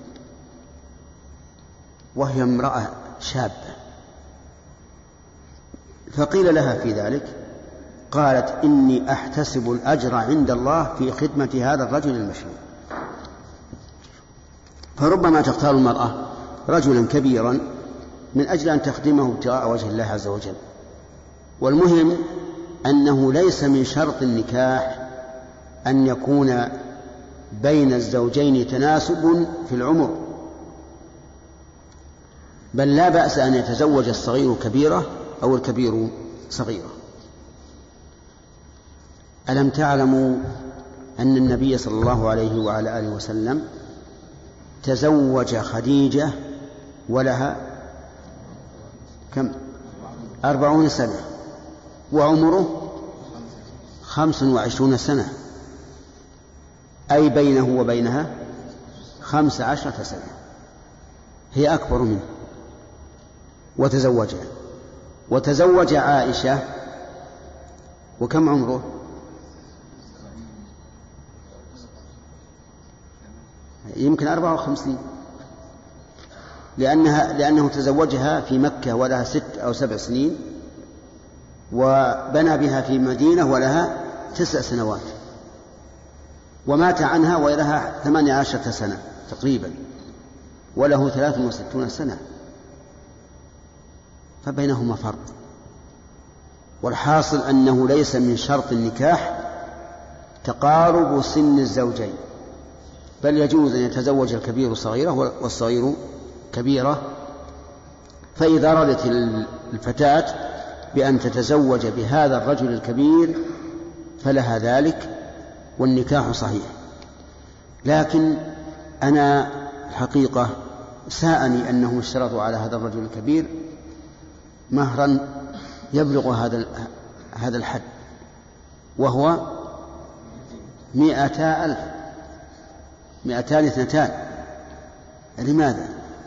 وهي امرأة شابة، فقيل لها في ذلك قالت إني أحتسب الأجر عند الله في خدمة هذا الرجل المشلول. فربما تختار المرأة رجلا كبيرا من أجل أن تخدمه ابتغاء وجه الله عز وجل. والمهم أنه ليس من شرط النكاح أن يكون بين الزوجين تناسب في العمر، بل لا بأس أن يتزوج الصغير كبيرة أو الكبير صغيرة. ألم تعلموا أن النبي صلى الله عليه وعلى آله وسلم تزوج خديجة ولها كم 40 سنة وعمره 25 سنة، أي بينه وبينها 15 سنة، هي أكبر منه، وتزوجها. وتزوج عائشة وكم عمره؟ يمكن 54، لأنه تزوجها في مكة ولها 6 أو 7 سنين، وبنى بها في مدينة ولها 9 سنوات، ومات عنها ولها 18 سنة تقريبا، وله 63 سنة، فبينهما فرق. والحاصل أنه ليس من شرط النكاح تقارب سن الزوجين، بل يجوز أن يتزوج الكبير صغيرة والصغير كبيرة. فإذا أرادت الفتاة بأن تتزوج بهذا الرجل الكبير فلها ذلك والنكاح صحيح. لكن أنا الحقيقة ساءني أنهم اشترطوا على هذا الرجل الكبير مهرا يبلغ هذا الحد، وهو 200,000 202. لماذا؟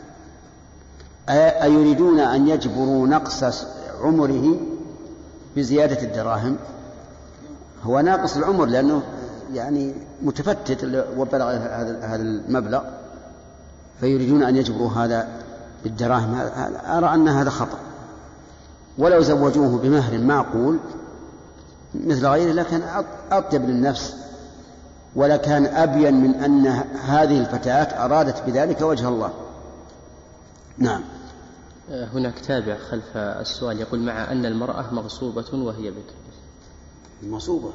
أيريدون أن يجبروا نقص عمره بزيادة الدراهم؟ هو ناقص العمر لأنه يعني متفتت وبلغ هذا المبلغ، فيريدون أن يجبروا هذا بالدراهم. أرى أن هذا خطأ. ولو زوجوه بمهر معقول مثل غيره لكان أطيب للنفس، ولكان أبين من أن هذه الفتاة أرادت بذلك وجه الله. نعم. هناك تابع خلف السؤال يقول: مع أن المرأة مغصوبة وهي بكر. مغصوبة،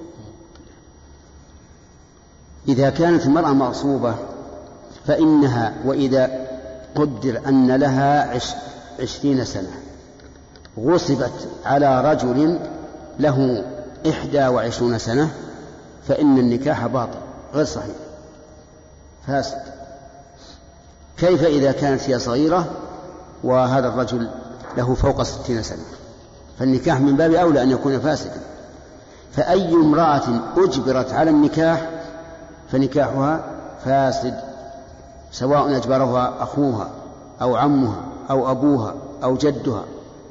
إذا كانت المرأة مغصوبة فإنها، وإذا قدر أن لها 20 سنة غصبت على رجل له 21 سنة فإن النكاح باطل غير صحيح فاسد. كيف إذا كانت هي صغيرة وهذا الرجل له فوق 60 سنة؟ فالنكاح من باب أولى أن يكون فاسدا. فأي امرأة أجبرت على النكاح فنكاحها فاسد، سواء أجبرها أخوها أو عمها أو أبوها أو جدها.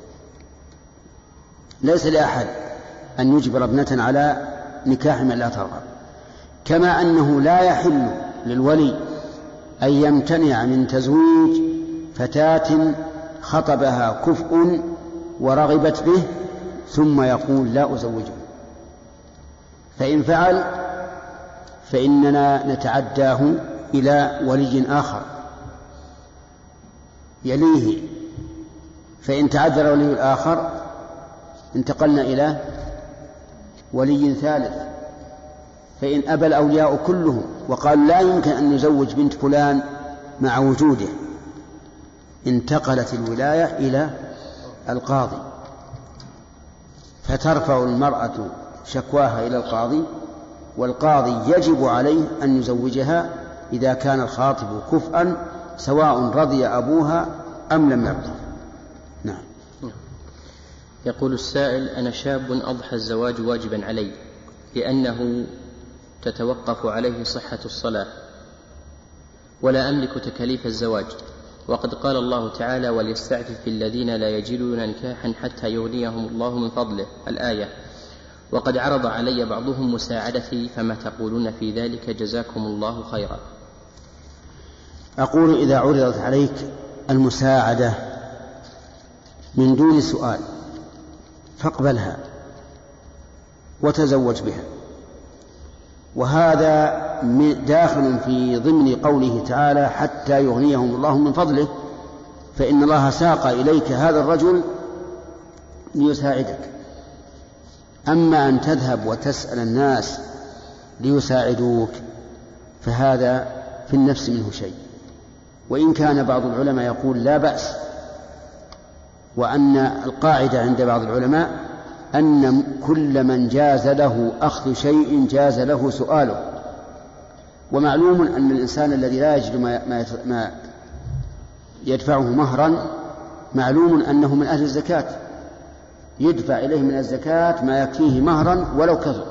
ليس لأحد أن يجبر ابنة على نكاح من لا ترغب. كما أنه لا يحل للولي أن يمتنع من تزويج فتاة خطبها كفء ورغبت به ثم يقول لا أزوجه، فإن فعل فإننا نتعداه إلى ولي آخر يليه، فإن تعذر ولي الآخر انتقلنا إلى ولي ثالث، فإن أبى الأولياء كلهم وقال لا يمكن أن نزوج بنت فلان مع وجوده انتقلت الولاية إلى القاضي، فترفع المرأة شكواها إلى القاضي والقاضي يجب عليه أن يزوجها إذا كان الخاطب كفءا سواء رضي أبوها أم لم يرضى. نعم. يقول السائل: أنا شاب أضحى الزواج واجبا علي لأنه تتوقف عليه صحة الصلاة ولا أملك تكاليف الزواج، وقد قال الله تعالى: وليستعفف الذين لا يجدون نكاحا حتى يغنيهم الله من فضله، الآية. وقد عرض علي بعضهم مساعدتي، فما تقولون في ذلك؟ جزاكم الله خيرا. أقول: إذا عرضت عليك المساعدة من دون سؤال فاقبلها وتزوج بها، وهذا داخل في ضمن قوله تعالى: حتى يغنيهم الله من فضله، فإن الله ساق إليك هذا الرجل ليساعدك. أما أن تذهب وتسأل الناس ليساعدوك فهذا في النفس منه شيء، وإن كان بعض العلماء يقول لا بأس، وأن القاعدة عند بعض العلماء أن كل من جاز له أخذ شيء جاز له سؤاله. ومعلوم أن الإنسان الذي لا يجد ما يدفعه مهرا معلوم أنه من أهل الزكاة، يدفع إليه من الزكاة ما يكفيه مهرا ولو كثر.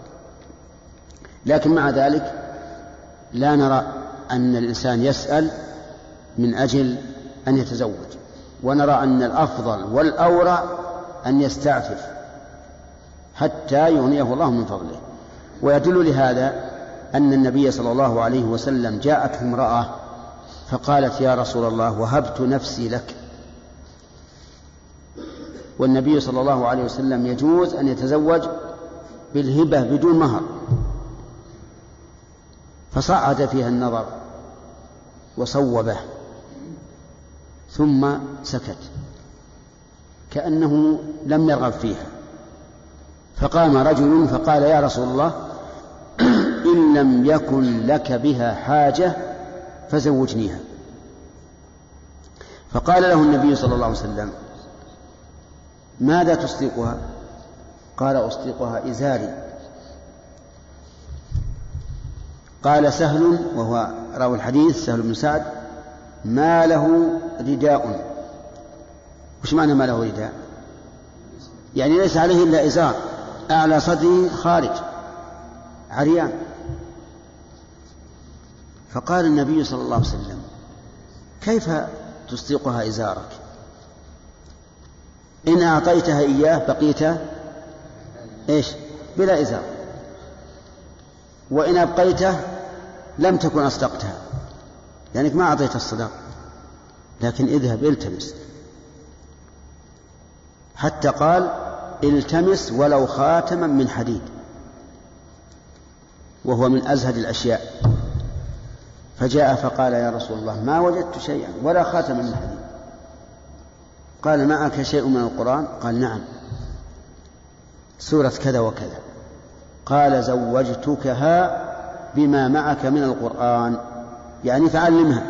لكن مع ذلك لا نرى أن الإنسان يسأل من أجل أن يتزوج، ونرى أن الأفضل والأورع أن يستعفف حتى يغنيه الله من فضله. ويدل لهذا أن النبي صلى الله عليه وسلم جاءته امرأة فقالت: يا رسول الله، وهبت نفسي لك. والنبي صلى الله عليه وسلم يجوز أن يتزوج بالهبة بدون مهر، فصعد فيها النظر وصوبه ثم سكت كأنه لم يرغب فيها. فقام رجل فقال: يا رسول الله، إن لم يكن لك بها حاجة فزوجنيها. فقال له النبي صلى الله عليه وسلم: ماذا تصدقها؟ قال: أصدقها إزاري. قال سهل، وهو راوي الحديث سهل بن سعد: ما له رداء. وش معنى ما له رداء؟ يعني ليس عليه إلا إزار أعلى صدره خارج عريان. فقال النبي صلى الله عليه وسلم: كيف تصدقها إزارك؟ إن أعطيتها إياه بقيت بلا إزار، وإن أبقيته لم تكن أصدقتها، يعني ما أعطيت الصداق، لكن اذهب التمس. حتى قال: التمس ولو خاتما من حديد، وهو من أزهد الأشياء. فجاء فقال: يا رسول الله، ما وجدت شيئا ولا خاتما من حديد. قال: معك شيء من القرآن؟ قال: نعم، سورة كذا وكذا. قال: زوجتكها بما معك من القرآن، يعني فعلمها.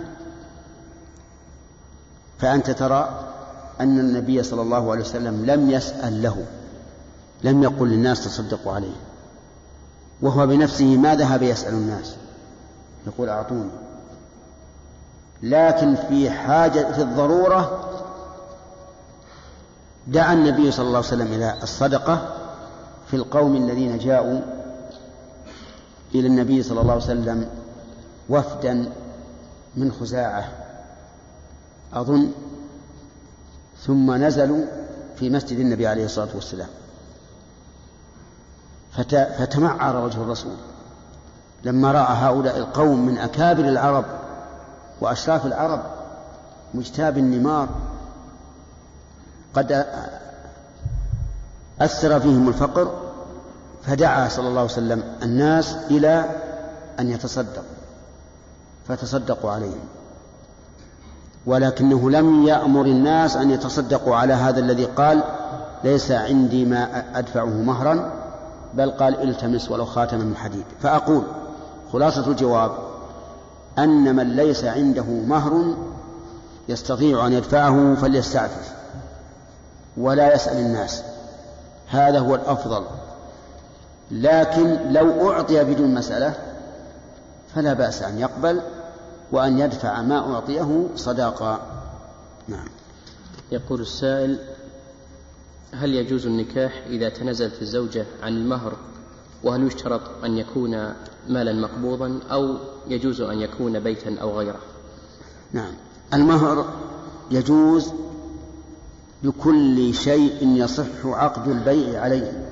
فأنت ترى أن النبي صلى الله عليه وسلم لم يسأل له، لم يقل للناس تصدقوا عليه، وهو بنفسه ما ذهب يسأل الناس يقول أعطوني. لكن في حاجة في الضرورة دعا النبي صلى الله عليه وسلم إلى الصدقة في القوم الذين جاءوا إلى النبي صلى الله عليه وسلم وفدا من خزاعة أظن، ثم نزلوا في مسجد النبي عليه الصلاة والسلام، فتمعر وجه الرسول لما رأى هؤلاء القوم من أكابر العرب وأشراف العرب مجتاب النمار قد أثر فيهم الفقر، فدعا صلى الله عليه وسلم الناس إلى أن يتصدقوا، فتصدقوا عليهم. ولكنه لم يأمر الناس أن يتصدقوا على هذا الذي قال: ليس عندي ما أدفعه مهرا، بل قال: التمس ولو خاتما من حديد. فأقول خلاصة الجواب أن من ليس عنده مهر يستطيع أن يدفعه فليستعفف ولا يسأل الناس، هذا هو الأفضل. لكن لو أعطي بدون مسألة فلا بأس أن يقبل وأن يدفع ما أعطيه صداقة. نعم. يقول السائل: هل يجوز النكاح إذا تنازلت الزوجة عن المهر؟ وهل يشترط أن يكون مالا مقبوضا أو يجوز أن يكون بيتا أو غيره؟ نعم. المهر يجوز بكل شيء يصح عقد البيع عليه،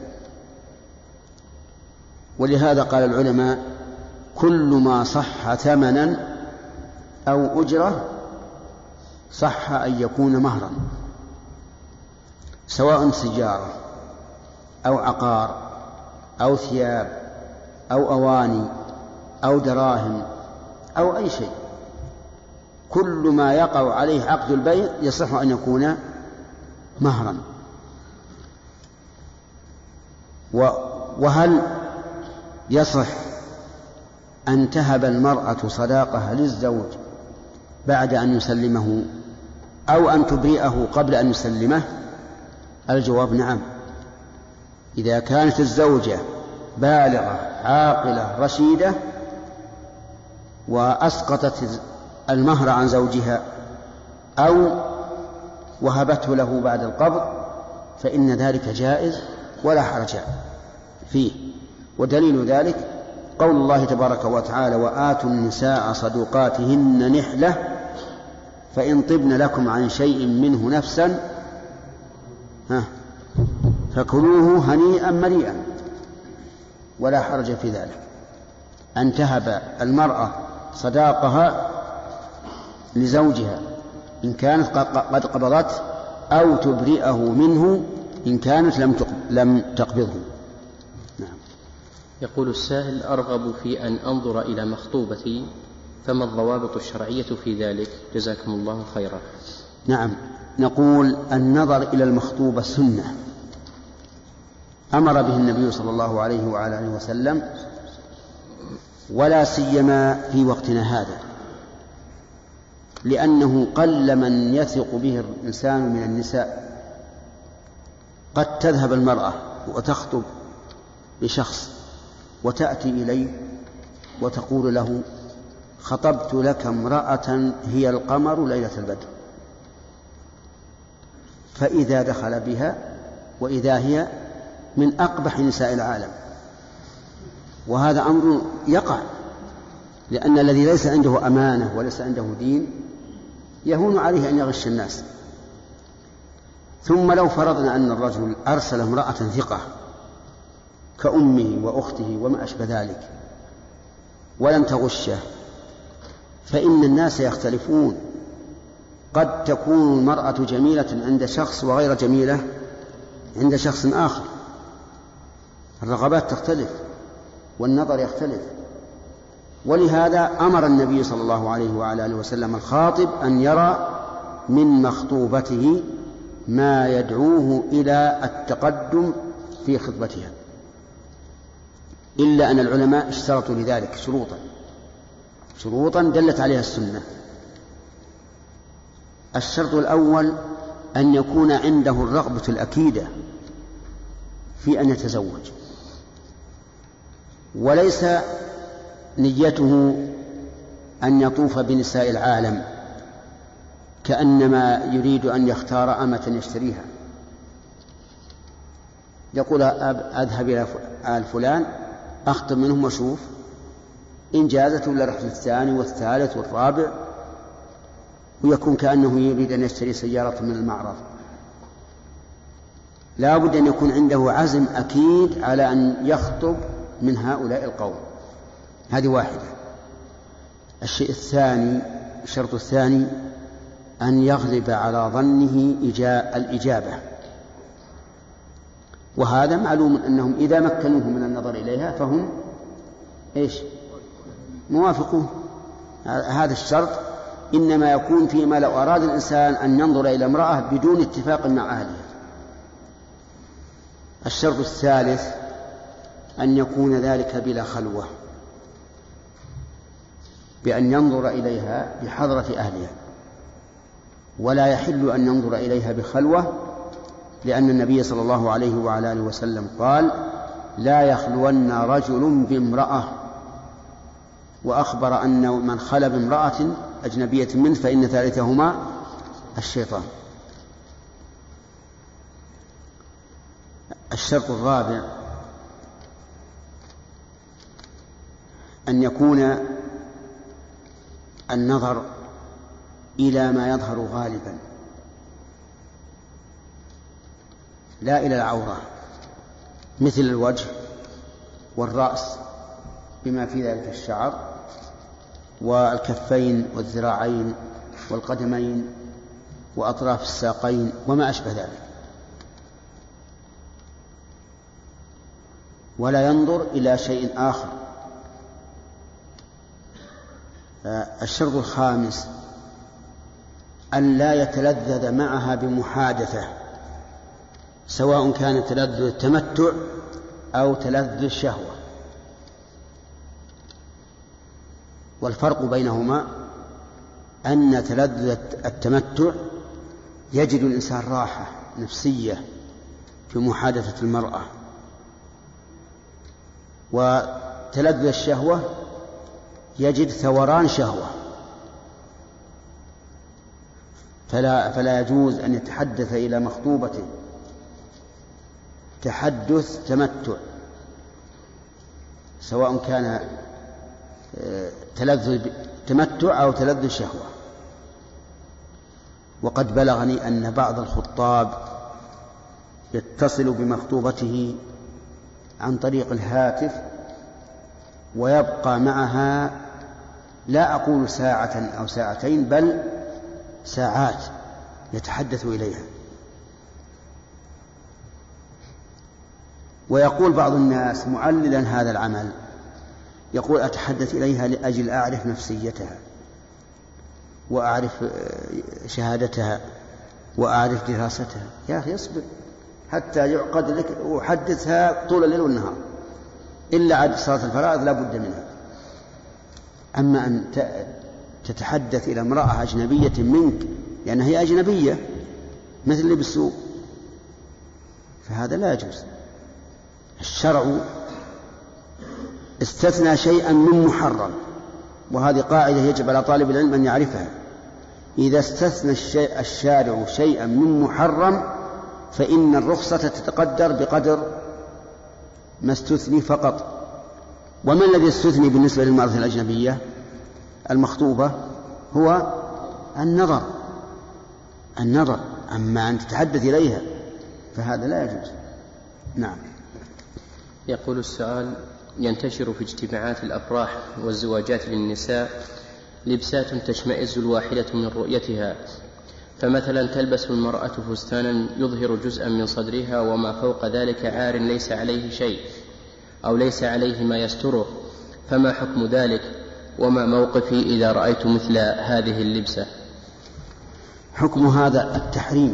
ولهذا قال العلماء: كل ما صح ثمنا أو أجرة صح أن يكون مهرا، سواء سيارة أو عقار أو ثياب أو أواني أو دراهم أو أي شيء، كل ما يقع عليه عقد البيع يصح أن يكون مهرا. وهل يصح أن تهب المرأة صداقها للزوج بعد أن يسلمه أو أن تبرئه قبل أن يسلمه؟ الجواب: نعم. إذا كانت الزوجة بالغة عاقلة رشيدة وأسقطت المهر عن زوجها أو وهبته له بعد القبض فإن ذلك جائز ولا حرج فيه. ودليل ذلك قول الله تبارك وتعالى: وآتوا النساء صدقاتهن نحلة فإن طبن لكم عن شيء منه نفسا فكلوه هنيئا مريئا. ولا حرج في ذلك أن تهب المرأة صداقها لزوجها إن كانت قد قبضته أو تبرئه منه إن كانت لم تقبضه. نعم. يقول السائل: أرغب في أن أنظر إلى مخطوبتي، فما الضوابط الشرعية في ذلك؟ جزاكم الله خيرا. نعم. نقول: النظر إلى المخطوبة سنة أمر به النبي صلى الله عليه وعلى آله وسلم، ولا سيما في وقتنا هذا، لأنه قل من يثق به الإنسان من النساء. قد تذهب المرأة وتخطب لشخص وتأتي إليه وتقول له: خطبت لك امرأة هي القمر ليلة البدر، فإذا دخل بها وإذا هي من أقبح نساء العالم. وهذا أمر يقع، لأن الذي ليس عنده أمانة وليس عنده دين يهون عليه أن يغش الناس. ثم لو فرضنا أن الرجل أرسل امرأة ثقة كأمه وأخته وما أشبه ذلك ولم تغشه، فإن الناس يختلفون. قد تكون المرأة جميلة عند شخص وغير جميلة عند شخص آخر، الرغبات تختلف والنظر يختلف. ولهذا أمر النبي صلى الله عليه وعلى آله وسلم الخاطب أن يرى من مخطوبته ما يدعوه إلى التقدم في خطبتها، إلا أن العلماء اشترطوا لذلك شروطا دلت عليها السنة. الشرط الأول أن يكون عنده الرغبة الأكيدة في أن يتزوج، وليس نيته أن يطوف بنساء العالم كأنما يريد أن يختار أمة يشتريها، يقول: أذهب إلى آل فلان أخطب منهم وأشوف إن جازت ولا رحلة الثاني والثالث والرابع، ويكون كأنه يريد أن يشتري سيارة من المعرض. لا بد أن يكون عنده عزم أكيد على أن يخطب من هؤلاء القوم. هذه واحدة. الشيء الثاني، الشرط الثاني أن يغلب على ظنه الإجابة، وهذا معلوم أنهم إذا مكنوه من النظر إليها فهم موافقون. هذا الشرط إنما يكون فيما لو أراد الإنسان أن ينظر إلى امرأة بدون اتفاق مع أهلها. الشرط الثالث أن يكون ذلك بلا خلوة، بأن ينظر إليها بحضرة أهلها، ولا يحل أن ينظر إليها بخلوة، لأن النبي صلى الله عليه وعلى آله وسلم قال: لا يخلون رجل بامرأة، وأخبر أن من خلى بامرأة أجنبية منه فإن ثالثهما الشيطان. الشرط الرابع أن يكون النظر إلى ما يظهر غالبا لا إلى العورة، مثل الوجه والرأس بما في ذلك الشعر، والكفين والذراعين والقدمين وأطراف الساقين وما أشبه ذلك، ولا ينظر إلى شيء آخر. الشرط الخامس أن لا يتلذذ معها بمحادثة، سواء كان تلذذ التمتع أو تلذذ الشهوة، والفرق بينهما أن تلذذ التمتع يجد الإنسان راحة نفسية في محادثة المرأة، وتلذذ الشهوة يجد ثوران شهوة، فلا يجوز أن يتحدث إلى مخطوبته تحدث تمتع، سواء كان تلذذ تمتع أو تلذذ شهوة. وقد بلغني أن بعض الخطاب يتصل بمخطوبته عن طريق الهاتف ويبقى معها، لا أقول ساعة أو ساعتين، بل ساعات يتحدث إليها. ويقول بعض الناس معللا هذا العمل، يقول أتحدث إليها لأجل أعرف نفسيتها وأعرف شهادتها وأعرف دراستها. يا أخي اصبر حتى يعقد لك وحدثها طول الليل والنهار، إلا عاد صلاة الفرائض لا بد منها. أما أن تتحدث إلى امرأة أجنبية منك لأنها هي أجنبية مثل اللي بالسوق، فهذا لا يجوز. الشرع استثنى شيئا من محرم، وهذه قاعدة يجب على طالب العلم أن يعرفها. إذا استثنى الشارع شيئا من محرم فإن الرخصة تتقدر بقدر ما استثني فقط. وما الذي استثني بالنسبة للمرأة الأجنبية المخطوبة؟ هو النظر. أما أن تتحدث إليها فهذا لا يجوز. نعم. يقول السؤال: ينتشر في اجتماعات الأفراح والزواجات للنساء لبسات تشمئز الواحدة من رؤيتها، فمثلا تلبس المرأة فستانا يظهر جزءا من صدرها وما فوق ذلك عار ليس عليه شيء أو ليس عليه ما يستره، فما حكم ذلك وما موقفي إذا رأيت مثل هذه اللبسة؟ حكم هذا التحريم،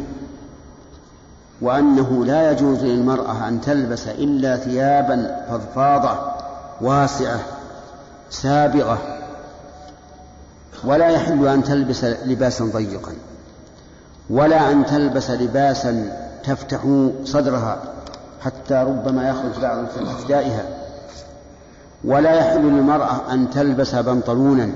وأنه لا يجوز للمرأة أن تلبس إلا ثيابا فضفاضة واسعة سابغة، ولا يحل أن تلبس لباسا ضيقا، ولا أن تلبس لباسا تفتح صدرها حتى ربما يخرج بعض أثدائها، ولا يحل للمرأة أن تلبس بنطلونا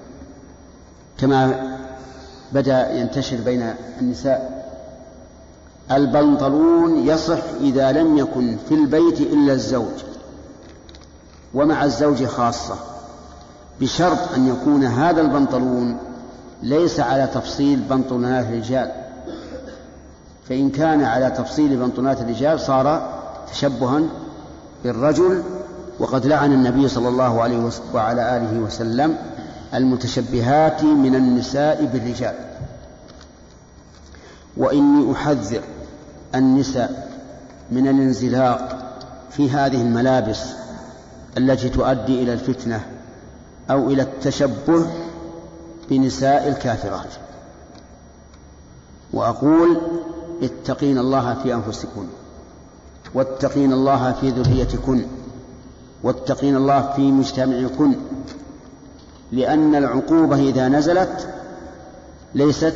كما بدأ ينتشر بين النساء. البنطلون يصح إذا لم يكن في البيت إلا الزوج، ومع الزوج خاصة، بشرط أن يكون هذا البنطلون ليس على تفصيل بنطلونات الرجال، فإن كان على تفصيل بنطلونات الرجال صار تشبها بالرجل، وقد لعن النبي صلى الله عليه وعلى آله وسلم المتشبهات من النساء بالرجال. وإني أحذر النساء من الانزلاق في هذه الملابس التي تؤدي إلى الفتنة أو إلى التشبه بنساء الكافرات. وأقول: اتقين الله في أنفسكن، واتقين الله في ذريتكن، واتقين الله في مجتمعكن، لأن العقوبة إذا نزلت ليست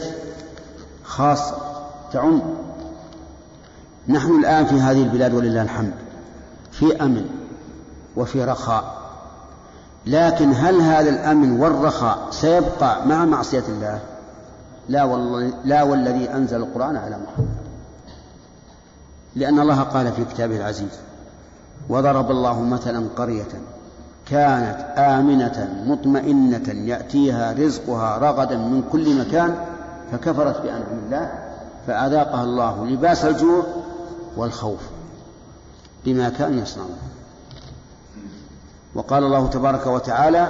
خاصة، تعم. نحن الآن في هذه البلاد ولله الحمد في أمن وفي رخاء، لكن هل هذا الأمن والرخاء سيبقى مع معصية الله؟ لا والذي أنزل القرآن على محمد، لأن الله قال في كتابه العزيز: وضرب الله مثلا قرية كانت آمنة مطمئنة يأتيها رزقها رغدا من كل مكان فكفرت بأنعم الله فأذاقها الله لباس الجوع والخوف بما كانوا يصنعون. وقال الله تبارك وتعالى: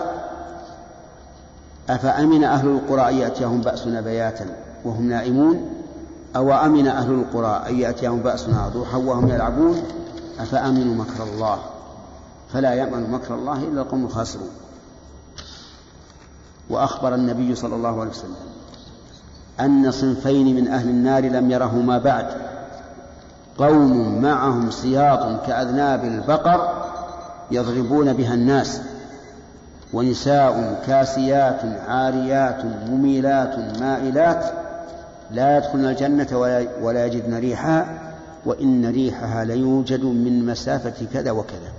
أفأمن أهل القرى أن يأتيهم بأسنا بياتا وهم نائمون أو أمن أهل القرى أن يأتيهم بأسنا ضحى وهم يلعبون أفأمنوا مكر الله فلا يأمن مكر الله إلا القوم الخاسرون. وأخبر النبي صلى الله عليه وسلم أن صنفين من أهل النار لم يرهما بعد: قوم معهم سياط كأذناب البقر يضربون بها الناس، ونساء كاسيات عاريات مميلات مائلات لا يدخلن الجنة ولا يجدن ريحها وإن ريحها ليوجد من مسافة كذا وكذا.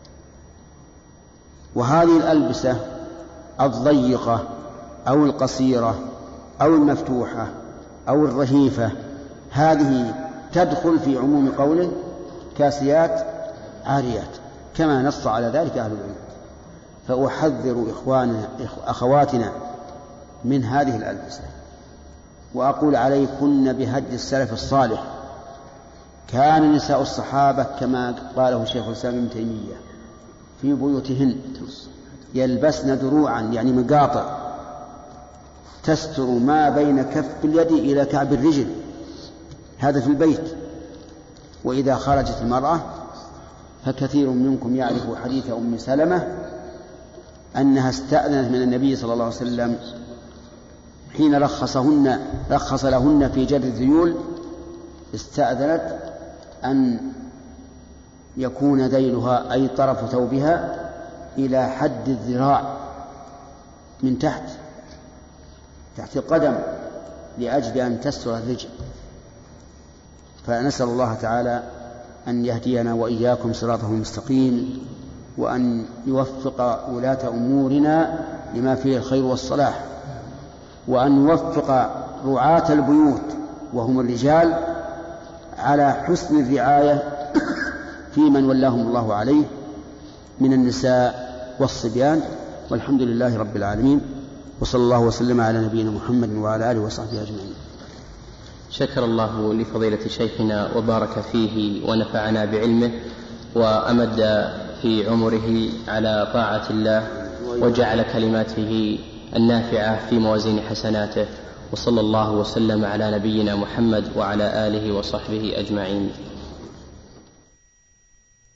وهذه الألبسة الضيقة أو القصيرة أو المفتوحة أو الرهيفة هذه تدخل في عموم قوله كاسيات عاريات، كما نص على ذلك أهل العلم. فأحذر أخواتنا من هذه الألبسة، وأقول عليكن بهدي السلف الصالح. كان نساء الصحابة كما قاله شيخ الإسلام ابن تيمية في بيوتهن يلبسن دروعا يعني مقاطع تستر ما بين كف اليد إلى كعب الرجل، هذا في البيت. وإذا خرجت المرأة فكثير منكم يعرف حديث أم سلمة أنها استأذنت من النبي صلى الله عليه وسلم حين رخص لهن في جر الذيول، استأذنت أن يكون ذيلها أي طرف ثوبها إلى حد الذراع من تحت القدم لأجل أن تستر الرجل. فنسأل الله تعالى أن يهدينا وإياكم صراطه المستقيم، وأن يوفق ولاة أمورنا لما فيه الخير والصلاح، وأن يوفق رعاة البيوت وهم الرجال على حسن الرعاية في من ولاهم الله عليه من النساء والصبيان. والحمد لله رب العالمين، وصلى الله وسلم على نبينا محمد وعلى آله وصحبه أجمعين. شكر الله لفضيلة شيخنا وبارك فيه ونفعنا بعلمه وأمد في عمره على طاعة الله وجعل كلماته النافعة في موازين حسناته، وصلى الله وسلم على نبينا محمد وعلى آله وصحبه أجمعين.